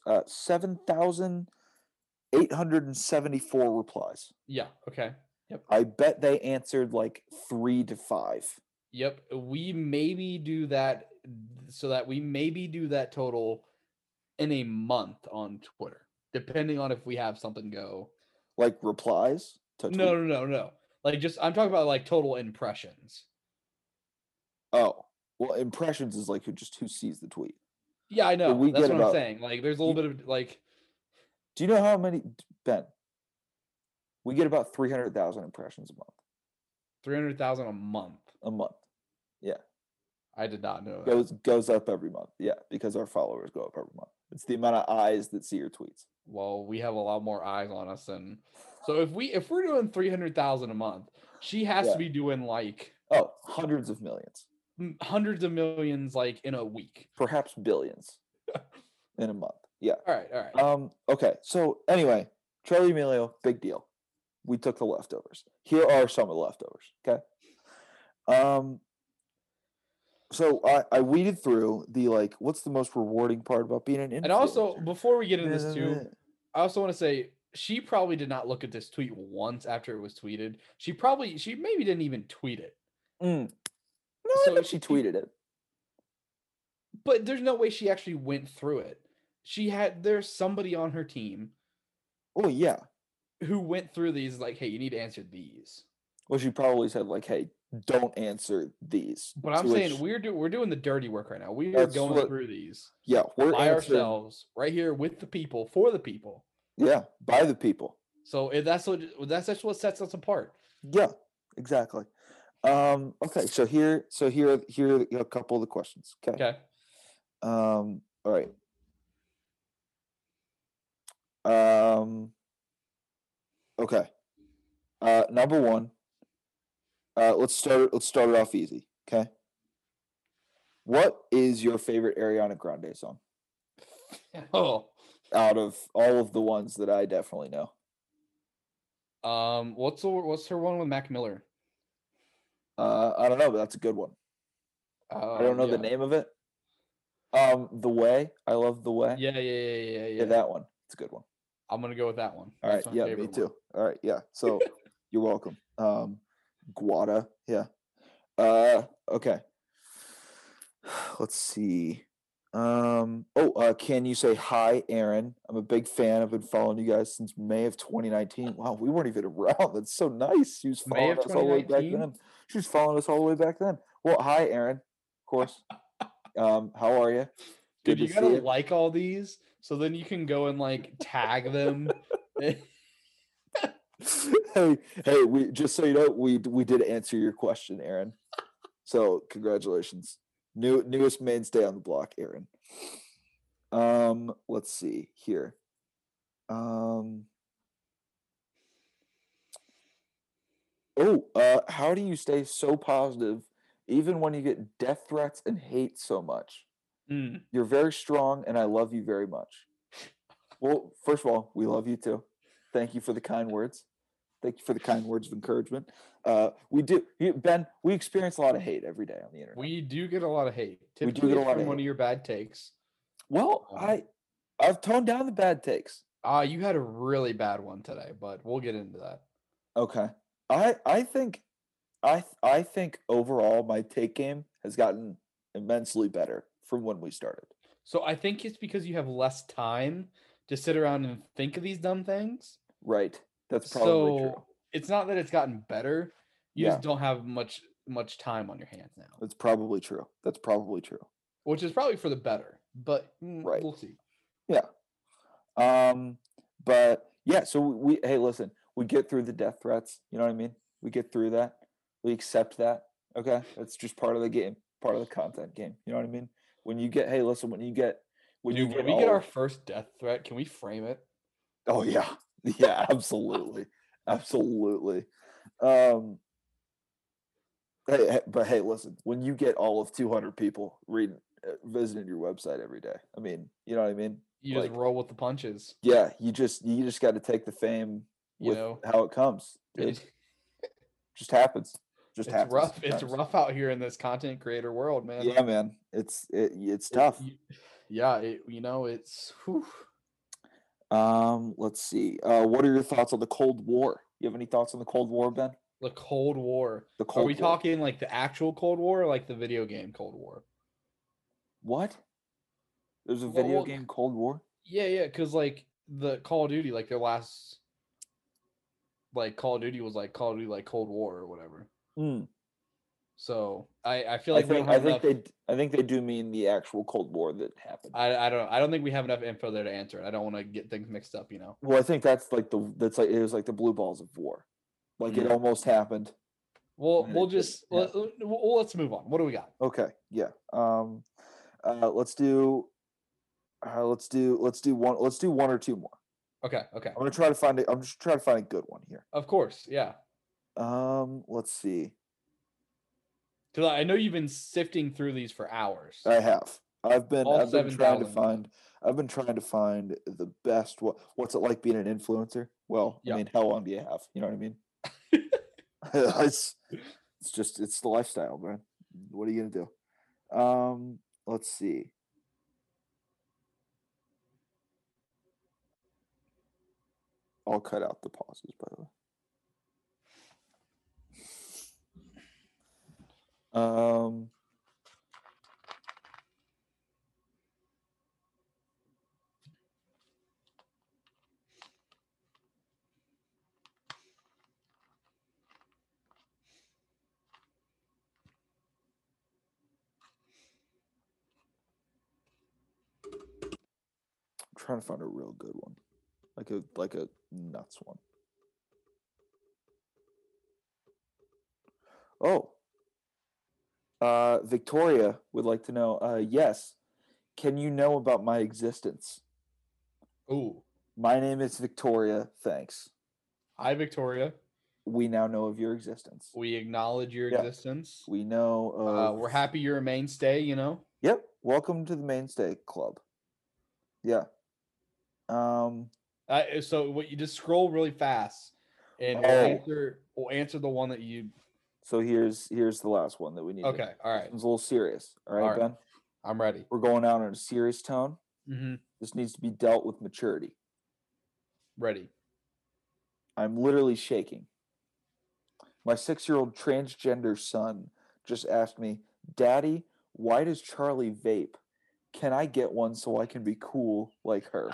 7,874 replies. Yeah. Okay. Yep. I bet they answered like 3 to 5. Yep. We maybe do that so that we maybe do that total in a month on Twitter, depending on if we have something go. Like replies to tweet? No. Like just I'm talking about like total impressions. Oh, well, impressions is like who sees the tweet. Yeah, I know. So we That's get what I'm about- saying. Like there's a little bit of like. Do you know how many, Ben? We get about 300,000 impressions a month. 300,000 a month. A month. Yeah. I did not know that. Goes up every month. Yeah, because our followers go up every month. It's the amount of eyes that see your tweets. Well, we have a lot more eyes on us than. So if we're doing 300,000 a month, she has Yeah. to be doing like hundreds of millions, hundreds of millions, like in a week. perhaps billions in a month. Yeah. All right. Okay. So anyway, Charlie Emilio, big deal. We took the leftovers. Here are some of the leftovers. Okay. So I weeded through the like, what's the most rewarding part about being an influencer? And also, before we get into this too, I also want to say she probably did not look at this tweet once after it was tweeted. She maybe didn't even tweet it. No, So I bet she tweeted it. But there's no way she actually went through it. There's somebody on her team. Oh yeah. Who went through these like, hey, you need to answer these. Well, she probably said like, hey, don't answer these. But I'm saying we're doing the dirty work right now. We are going through these. Yeah, we're by ourselves right here with the people, for the people. Yeah, by the people. So that's what sets us apart. Yeah, exactly. Okay, so here are a couple of the questions. Okay. All right. Okay. Number one. Let's start it off easy. Okay. What is your favorite Ariana Grande song? Oh. Out of all of the ones that I definitely know. What's her one with Mac Miller? I don't know, but that's a good one. I don't know the name of it. The Way. I love The Way. Yeah. That one. It's a good one. I'm gonna go with that one. All right. Yeah, me too. All right. Yeah. So you're welcome. Guada. Yeah. Okay. Let's see. Can you say hi, Aaron? I'm a big fan. I've been following you guys since May of 2019. Wow, we weren't even around. That's so nice. She was following us all the way back then. She was following us all the way back then. Well, hi, Aaron. Of course. How are you? Dude, you gotta like all these, so then you can go and like tag them. Hey, we just so you know, we did answer your question, Aaron. So congratulations. Newest mainstay on the block, Aaron. Let's see here. How do you stay so positive even when you get death threats and hate so much? You're very strong, and I love you very much. Well, first of all, we love you too. Thank you for the kind words. Thank you for the kind words of encouragement. We do, Ben. We experience a lot of hate every day on the internet. We do get a lot of hate. We do get a lot of one of your bad takes. Well, I've toned down the bad takes. You had a really bad one today, but we'll get into that. Okay. I think overall my take game has gotten immensely better from when we started. So I think it's because you have less time to sit around and think of these dumb things. Right. That's probably true. it's not that it's gotten better. You Yeah. just don't have much time on your hands now, That's probably true. That's probably true. which is probably for the better. But Right. we'll see. Yeah. But yeah, so hey, listen, we get through the death threats. You know what I mean? We get through that. We accept that. Okay, that's just part of the game, part of the content game. You know what I mean? When you get, hey, listen, when you get When you we get our first death threat, can we frame it? Oh yeah, yeah, absolutely, absolutely. Um, but hey, listen, when you get all of 200 people visiting your website every day, I mean, you know what I mean? You just roll with the punches. Yeah, you just got to take the fame with how it comes. It just happens. Just happens. Rough. Sometimes. It's rough out here in this content creator world, man. Yeah, man. It's tough. It's. Whew. Let's see. What are your thoughts on the Cold War? You have any thoughts on the Cold War, Ben? The Cold War. The Cold War. Are we talking like the actual Cold War or like the video game Cold War? What? There's a video game Cold War? Yeah, because like the Call of Duty, like their last like Call of Duty was like Call of Duty like Cold War or whatever. So I feel like I think they do mean the actual Cold War that happened. I don't think we have enough info there to answer it. I don't want to get things mixed up, Well, I think that's like it was like the blue balls of war. Like it almost happened. Well, let's move on. What do we got? Okay, yeah. Let's do one or two more. Okay. I'm gonna try to find it. I'm just trying to find a good one here. Of course, yeah. Let's see. Because I know you've been sifting through these for hours. I have. I've been trying to find the best. What's it like being an influencer? Well, I mean, how long do you have? You know what I mean? it's the lifestyle, man. What are you gonna do? Let's see. I'll cut out the pauses, by the way. I'm trying to find a real good one, like a nuts one. Victoria would like to know, yes, can you know about my existence? Ooh. My name is Victoria, thanks. Hi, Victoria. We now know of your existence. We acknowledge your existence. We know we're happy you're a mainstay, Yep. Welcome to the Mainstay Club. Yeah. So what you just scroll really fast and we'll answer the one that you. So here's the last one that we need. Okay, all right. This one's a little serious. All right, Ben? I'm ready. We're going out in a serious tone. Mm-hmm. This needs to be dealt with maturity. Ready. I'm literally shaking. My 6-year-old transgender son just asked me, Daddy, why does Charlie vape? Can I get one so I can be cool like her?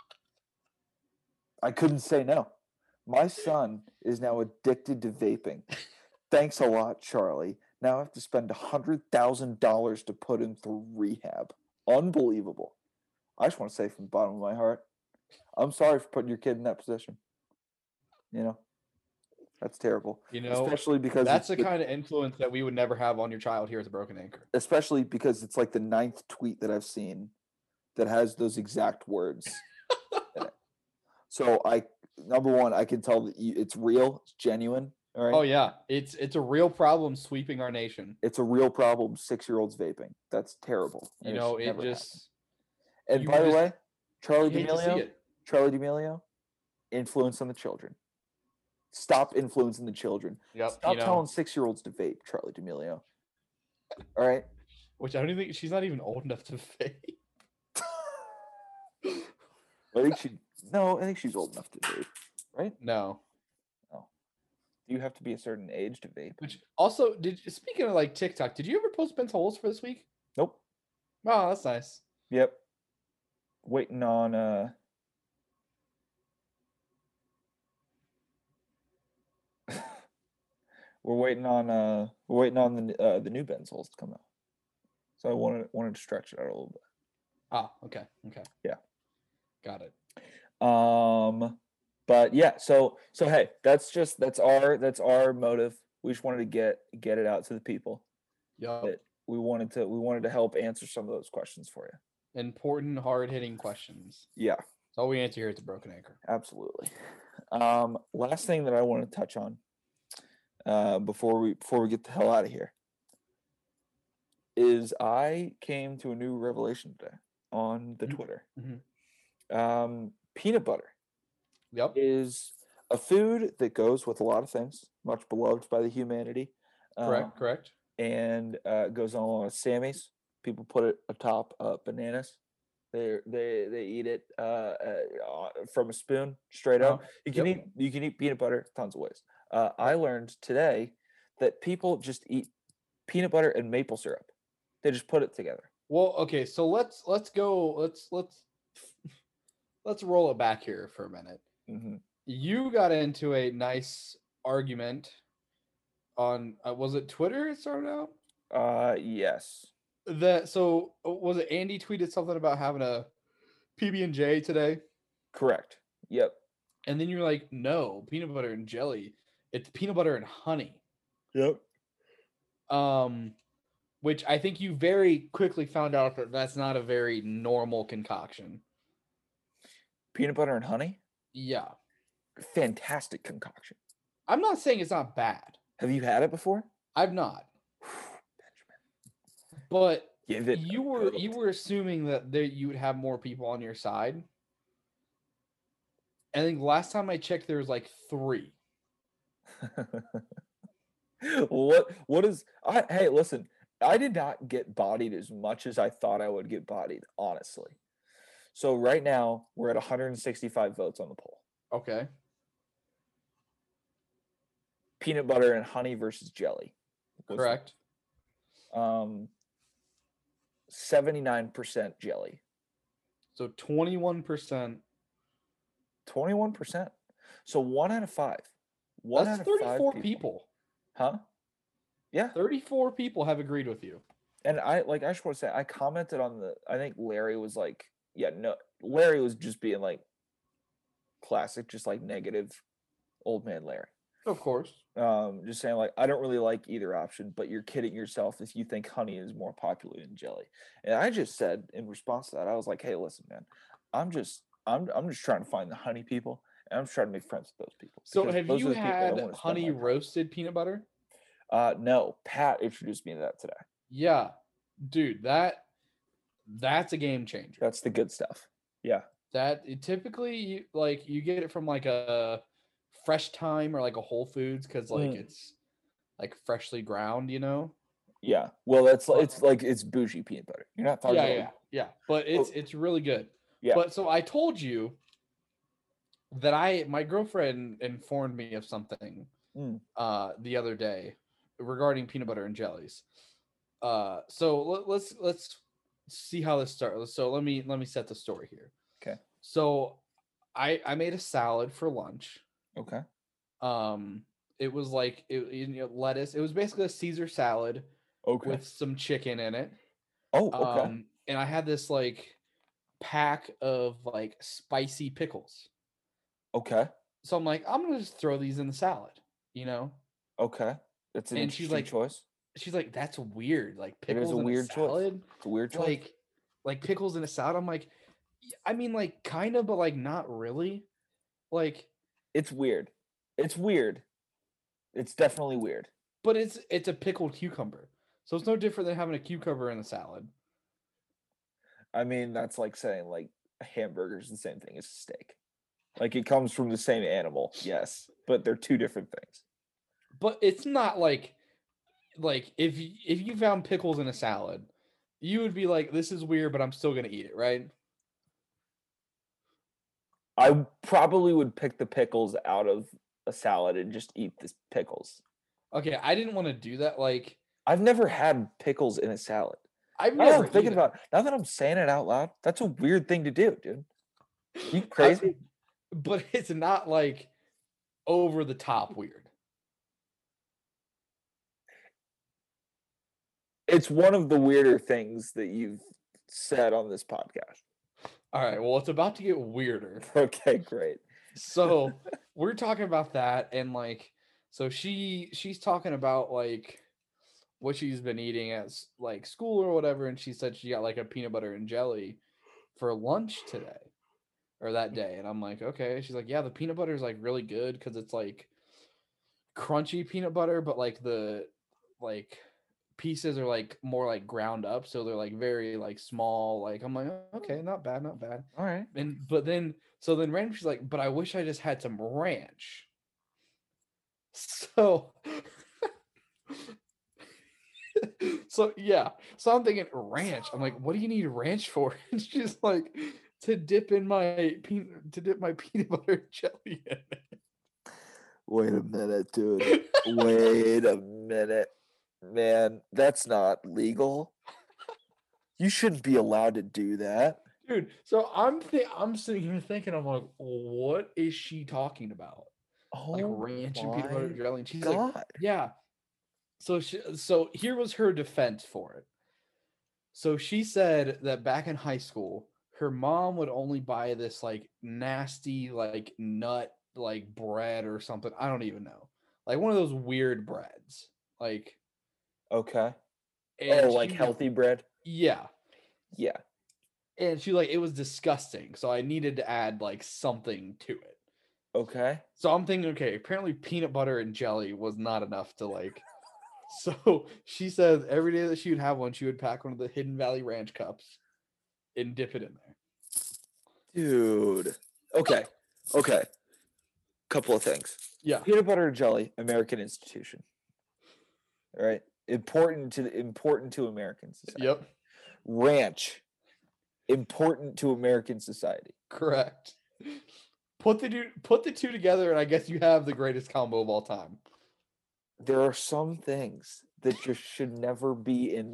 I couldn't say no. My son is now addicted to vaping. Thanks a lot, Charlie. Now I have to spend $100,000 to put him through rehab. Unbelievable. I just want to say from the bottom of my heart, I'm sorry for putting your kid in that position. That's terrible. Especially because that's the kind of influence that we would never have on your child here at the Broken Anchor. Especially because it's like the 9th tweet that I've seen that has those exact words in it. So number one, I can tell that it's real, it's genuine. All right. Oh yeah, it's a real problem sweeping our nation. It's a real problem. 6-year-olds vaping. That's terrible. And it just. And by the way, Charlie D'Amelio, influence on the children. Stop influencing the children. Yep, Stop telling 6-year-olds to vape, Charlie D'Amelio. All right. Which I don't even think she's not even old enough to vape. I think she's old enough to vape, right? No. Do you have to be a certain age to vape? Which also, speaking of like TikTok, did you ever post Ben's holes for this week? Nope. Oh, that's nice. Yep. Waiting on. 'Cause we're waiting on the new bensoles to come out. So I wanted to stretch it out a little bit. Ah, okay. Yeah. Got it. But yeah, so hey, that's our motive. We just wanted to get it out to the people. Yep. That we wanted to help answer some of those questions for you. Important, hard-hitting questions. Yeah. That's all we answer here at the Broken Anchor. Absolutely. Last thing that I want to touch on before we get the hell out of here is I came to a new revelation today on the Twitter. Mm-hmm. Peanut butter. Yep. Is a food that goes with a lot of things, much beloved by the humanity. Correct. And goes on a lot of Sammys. People put it atop bananas. They eat it from a spoon straight up. You can eat peanut butter tons of ways. I learned today that people just eat peanut butter and maple syrup. They just put it together. Well, okay, so let's roll it back here for a minute. Mm-hmm. You got into a nice argument on was it Twitter? It started out. Yes. Was it Andy tweeted something about having a PB&J today? Correct. Yep. And then you're like, no, peanut butter and jelly. It's peanut butter and honey. Yep. Which I think you very quickly found out that that's not a very normal concoction. Peanut butter and honey? Yeah. Fantastic concoction. I'm not saying it's not bad. Have you had it before? I've not. Benjamin. But you were assuming that you would have more people on your side. I think last time I checked, there was like 3. What is? Hey, listen. I did not get bodied as much as I thought I would get bodied, honestly. So right now we're at 165 votes on the poll. Okay. Peanut butter and honey versus jelly. Correct. 79% jelly. So 21%. 21%. So 1 out of 5. That's 34 people. Huh? Yeah. 34 people have agreed with you. And I just want to say, I commented on I think Larry was like, yeah, no, Larry was just being like classic, just like negative old man Larry. Of course. Just saying like, I don't really like either option, but you're kidding yourself if you think honey is more popular than jelly. And I just said in response to that, I was like, hey, listen, man, I'm just trying to find the honey people, and I'm just trying to make friends with those people. So have you had honey roasted peanut butter? No, Pat introduced me to that today. Yeah, dude, that's a game changer. That's the good stuff. Yeah. Typically you get it from like a Fresh Time or like a Whole Foods because like it's like freshly ground, you know. Yeah. Well, it's bougie peanut butter. You're not talking about. Yeah. But it's really good. Yeah. But so I told you that my girlfriend informed me of something the other day regarding peanut butter and jellies. So let's see how this starts. So let me set the story here. Okay. So I made a salad for lunch. Okay. It was like lettuce. It was basically a Caesar salad. Okay. With some chicken in it. Oh, okay. And I had this like pack of like spicy pickles. Okay. So I'm like, I'm gonna just throw these in the salad, you know? Okay. That's an interesting choice. She's like, that's weird. Like pickles in a weird salad. Choice. It's a weird choice. Like pickles in a salad. I'm like, I mean, like kind of, but like not really. Like it's weird. It's weird. It's definitely weird. But it's a pickled cucumber. So it's no different than having a cucumber in a salad. I mean, that's like saying like a hamburger is the same thing as a steak. Like it comes from the same animal, yes, but they're two different things. But it's not like if you found pickles in a salad, you would be like, this is weird, but I'm still gonna eat it, right? I probably would pick the pickles out of a salad and just eat the pickles. Okay, I didn't want to do that. Like I've never had pickles in a salad. Now that I'm saying it out loud, that's a weird thing to do, dude. You crazy? But it's not like over the top weird. It's one of the weirder things that you've said on this podcast. All right, well, it's about to get weirder. Okay, great. So we're talking about that, and like, so she's talking about like what she's been eating at like school or whatever, and she said she got like a peanut butter and jelly for lunch today or that day, and I'm like, okay. She's like, yeah, the peanut butter is like really good because it's like crunchy peanut butter, but like the like pieces are like more like ground up, so they're like very like small. Like I'm like, okay, not bad, not bad. All right. And but then so then randomly she's like, but I wish I just had some ranch. So so yeah, so I'm thinking ranch. I'm like, what do you need ranch for? And she's like, to dip my peanut butter and jelly in it. Wait a minute, dude. Wait a minute. Man, that's not legal. You shouldn't be allowed to do that. Dude, so I'm sitting here thinking, I'm like, what is she talking about? Like Oh ranch and peanut butter and my jelly. And she's God. like, yeah. So here was her defense for it. So she said that back in high school, her mom would only buy this like nasty like nut like bread or something. I don't even know. Like one of those weird breads. Like Okay. and Oh, like she- healthy bread? Yeah. Yeah. And she like it was disgusting. So I needed to add like something to it. Okay. So I'm thinking, okay, apparently peanut butter and jelly was not enough to like. So she said every day that she would have one, she would pack one of the Hidden Valley Ranch cups and dip it in there. Dude. Okay. Okay. Couple of things. Yeah. Peanut butter and jelly, American institution. All right. Important to American society. Yep. Ranch, important to American society. Correct. Put the two together, and I guess you have the greatest combo of all time. There are some things that just should never be in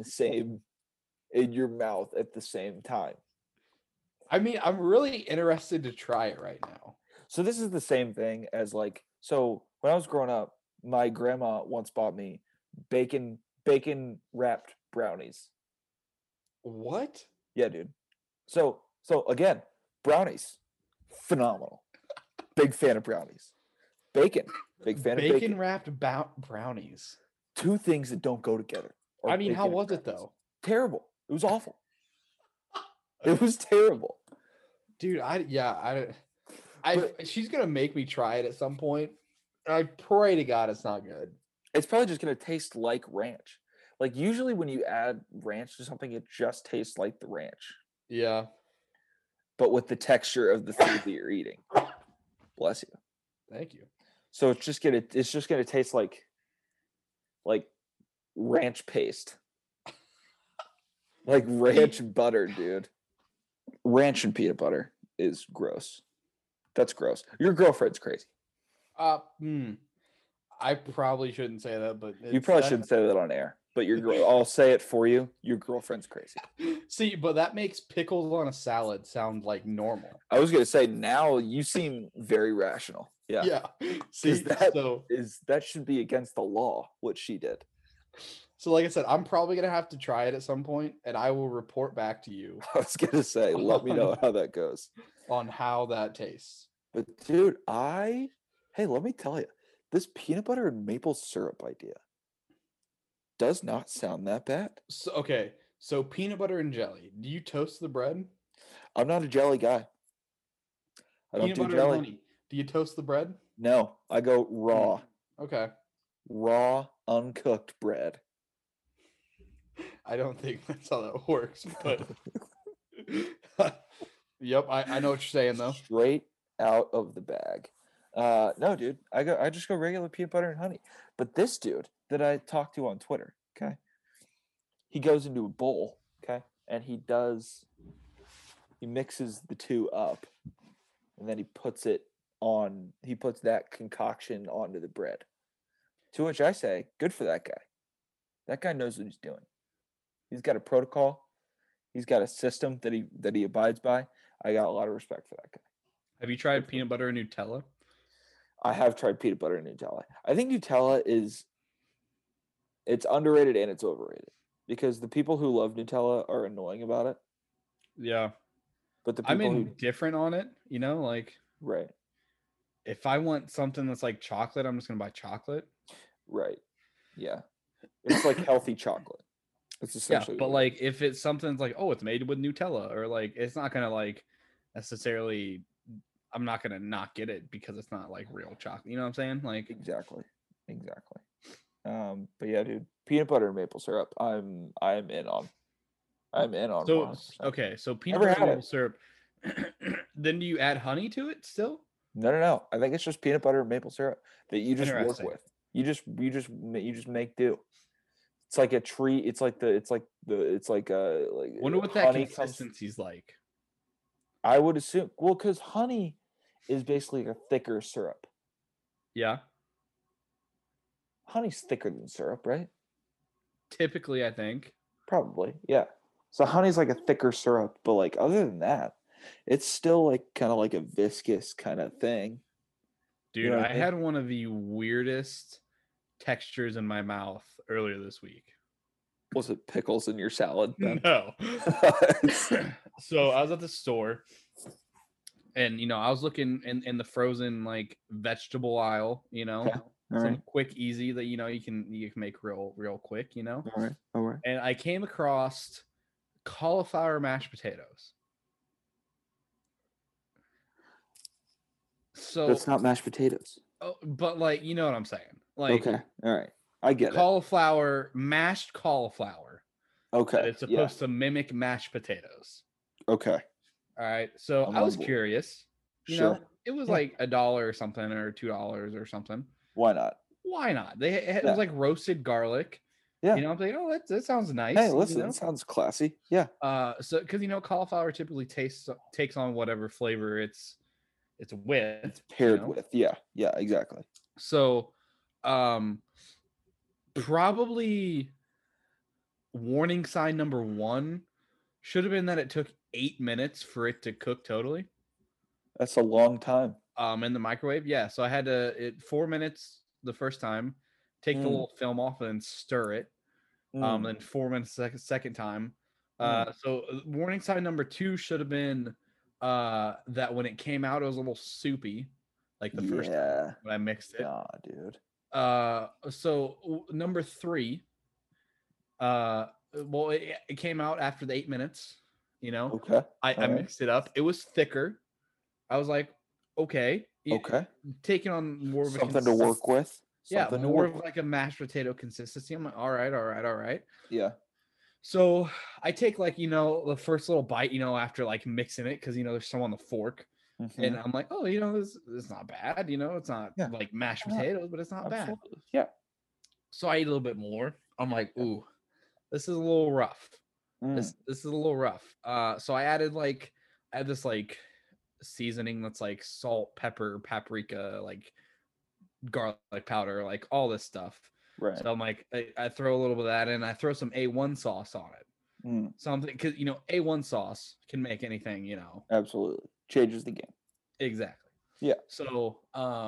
your mouth at the same time. I mean, I'm really interested to try it right now. So this is the same thing as like, so when I was growing up, my grandma once bought me bacon wrapped brownies. What? Yeah, dude. So again, brownies, phenomenal. Big fan of brownies. Bacon, big fan of bacon. Bacon wrapped brownies. Two things that don't go together. are I mean, how bacon and was it brownies. though? Terrible. It was awful. It was terrible. Dude, she's gonna make me try it at some point. I pray to God it's not good. It's probably just gonna taste like ranch. Like usually when you add ranch to something, it just tastes like the ranch, Yeah. but with the texture of the food that you're eating. Bless you. Thank you. So it's just gonna taste like ranch paste. Like ranch butter, dude. Ranch and peanut butter is gross. That's gross. Your girlfriend's crazy. I probably shouldn't say that, but You probably shouldn't say that on air, but I'll say it for you. Your girlfriend's crazy. See, but that makes pickles on a salad sound like normal. I was gonna say now you seem very rational. Yeah. Yeah. See, that should be against the law what she did. So like I said, I'm probably gonna have to try it at some point, and I will report back to you I was gonna say, let me know how that goes. on how that tastes. But dude, hey, let me tell you, this peanut butter and maple syrup idea does not sound that bad. So okay, so peanut butter and jelly. Do you toast the bread? I'm not a jelly guy. I don't Peanut do butter jelly. and honey. Do you toast the bread? No, I go raw. Okay. Raw, uncooked bread. I don't think that's how that works, but yep, I know what you're saying though. Straight out of the bag. No, dude, I just go regular peanut butter and honey. But this dude that I talked to on Twitter, okay, he goes into a bowl, okay, and he mixes the two up, and then he puts that concoction onto the bread. To which I say, good for that guy. That guy knows what he's doing. He's got a protocol. He's got a system that he abides by. I got a lot of respect for that guy. Have you tried peanut butter and Nutella? I have tried peanut butter and Nutella. I think Nutella it's underrated and it's overrated. because the people who love Nutella are annoying about it, Yeah. but the I'm people who indifferent on it, you know, like right, if I want something that's like chocolate, I'm just gonna buy chocolate. right, yeah, it's like healthy chocolate. That's Yeah, essentially but what it like if it's something like, oh, it's made with Nutella, or like it's not gonna like necessarily I'm not gonna not get it because it's not like real chocolate. You know what I'm saying? Like is. Exactly. But yeah, dude, peanut butter and maple syrup. I'm in on. I'm in on so 100%. okay, so peanut Never butter and had maple it. syrup. Then do you add honey to it still? No. I think it's just peanut butter and maple syrup that you just work Interesting. with. You just make do. It's like a tree. It's like Wonder what that honey comes. consistency's like. I would assume because honey is basically a thicker syrup. Yeah. Honey's thicker than syrup, right? Typically, I think. Probably, yeah. So honey's like a thicker syrup, but like other than that, it's still like kind of like a viscous kind of thing. Dude, You know what I I mean? had one of the weirdest textures in my mouth earlier this week. Was it pickles in your salad then? No. So I was at the store and I was looking in the frozen like vegetable aisle, Okay. All some right. quick, easy that you can make real quick, All right. and I came across cauliflower mashed potatoes. So That's not mashed potatoes. but like you know what I'm saying. Like Okay. All right. I get it. cauliflower, mashed cauliflower. That Okay. it's supposed to mimic mashed potatoes. Okay. All right. So I'm I on was board. curious. Sure. It was Yeah. like $1 or something or $2 or something. Why not? Why not? It Yeah. was like roasted garlic. Yeah. I'm like, oh, that sounds nice. Hey, listen, that sounds classy. Yeah. So because cauliflower typically takes on whatever flavor it's with. Paired with. Yeah. Yeah, exactly. So, probably warning sign number 1 should have been that it took 8 minutes for it to cook totally. That's a long time. In the microwave. Yeah. So I had to 4 minutes the first time, take the little film off and then stir it. Then 4 minutes second time. So warning sign number 2 should have been that when it came out, it was a little soupy, like the first time when I mixed it. Nah, dude. So number 3, well, it came out after the 8 minutes. Okay. I mixed it up. It was thicker. I was like, okay, taking on more of something to work with. Something more of like a mashed potato consistency. I'm like, all right. Yeah. So I take like the first little bite, after like mixing it because there's some on the fork, and I'm like, oh, this is not bad. It's not like mashed potatoes, but it's not bad. Yeah. So I eat a little bit more. I'm like, ooh, this is a little rough. This is a little rough. So I added this like seasoning that's like salt, pepper, paprika, like garlic powder, like all this stuff. Right. So I'm like, I throw a little bit of that in. I throw some A1 sauce on it. Something because A1 sauce can make anything. Absolutely changes the game. Exactly. Yeah. So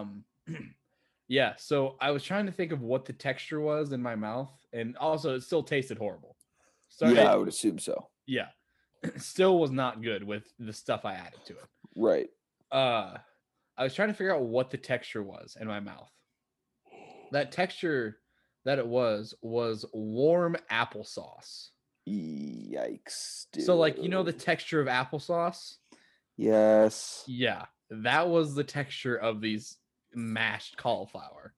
yeah. So I was trying to think of what the texture was in my mouth, and also it still tasted horrible. So yeah, I would assume so. Yeah. Still was not good with the stuff I added to it. Right. I was trying to figure out what the texture was in my mouth. That texture that it was warm applesauce. Yikes, dude. So like the texture of applesauce? Yes. Yeah. That was the texture of these mashed cauliflower.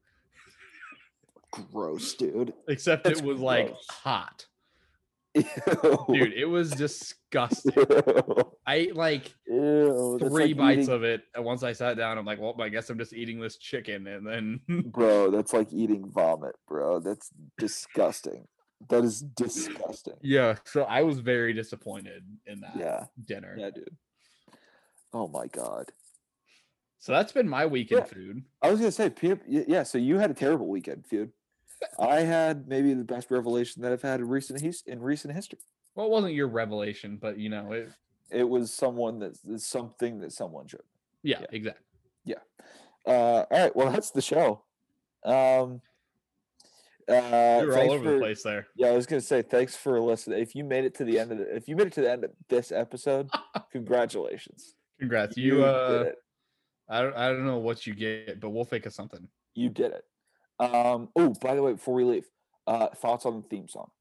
Gross, dude. Except it was like hot. Ew. Dude, it was disgusting. I ate like 3 bites of it. And once I sat down, I'm like, well, I guess I'm just eating this chicken. And then bro, that's like eating vomit, bro. That's disgusting. That is disgusting. Yeah. So I was very disappointed in that dinner. Yeah, dude. Oh my God. So that's been my weekend food. I was gonna say, yeah. So you had a terrible weekend food. I had maybe the best revelation that I've had in recent history. Well, it wasn't your revelation, but it was something that someone showed. Yeah, exactly. Yeah. All right. Well, that's the show. You were all thanks over the place there. Yeah, I was gonna say thanks for listening. If you made it to the end of this episode, congratulations. Congrats. You did it. I don't know what you get, but we'll think of something. You did it. Oh, by the way, before we leave, thoughts on the theme song?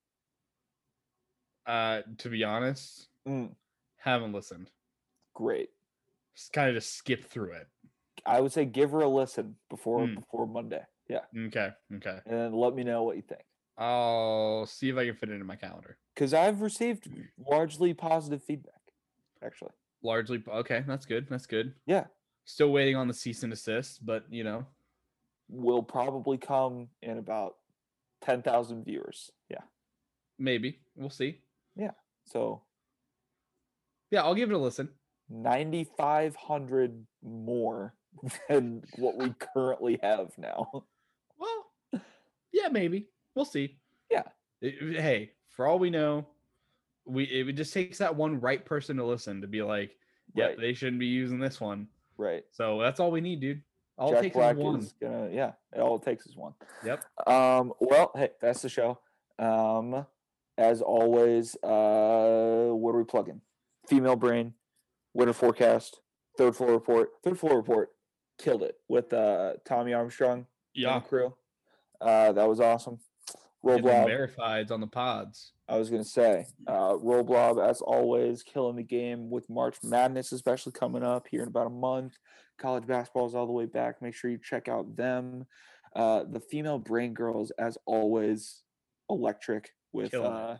To be honest, haven't listened. Great. Kind of just skip through it. I would say give her a listen before Monday. Yeah. Okay. And then let me know what you think. I'll see if I can fit it in my calendar. Because I've received largely positive feedback, actually. Largely, okay. That's good. Yeah. Still waiting on the cease and desist, but will probably come in about 10,000 viewers. Yeah. Maybe. We'll see. Yeah. So. Yeah, I'll give it a listen. 9,500 more than what we currently have now. Well, yeah, maybe. We'll see. Yeah. Hey, for all we know, it just takes that one right person to listen to be like, yeah, right. They shouldn't be using this one. Right. So that's all we need, dude. All Jack it takes Black is one. All it takes is one. Yep. Well, hey, that's the show. As always, what are we plugging? Female Brain, Winter Forecast, Third Floor Report. Third Floor Report killed it with Tommy Armstrong and crew. That was awesome. Roll Blob verifieds on the pods. I was gonna say, Roll Blob as always, killing the game with March Madness, especially coming up here in about a month. College basketball is all the way back. Make sure you check out them. The Female Brain Girls, as always, electric with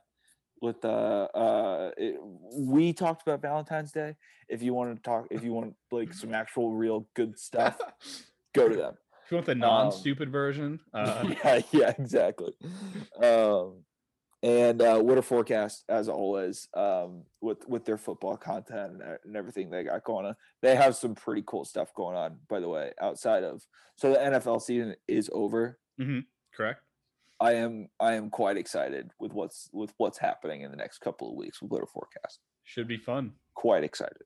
we talked about Valentine's Day. If you want like some actual real good stuff, go to them. If you want the non-stupid version, yeah, exactly. And Winter Forecast, as always, with their football content and everything they got going on. They have some pretty cool stuff going on, by the way, outside of. So the NFL season is over. Mm-hmm. Correct. I am quite excited with what's happening in the next couple of weeks with Winter Forecast. Should be fun. Quite excited.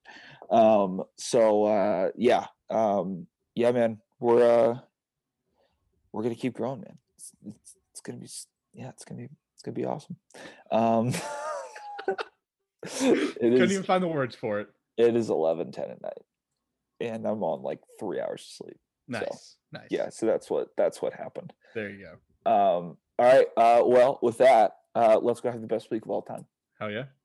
Yeah, man, we're gonna keep growing, man. It's gonna be awesome. Couldn't even find the words for it. It is 11:10 at night, and I'm on like 3 hours of sleep. Nice. Yeah, so that's what happened. There you go. All right. Well, with that, let's go have the best week of all time. Hell yeah.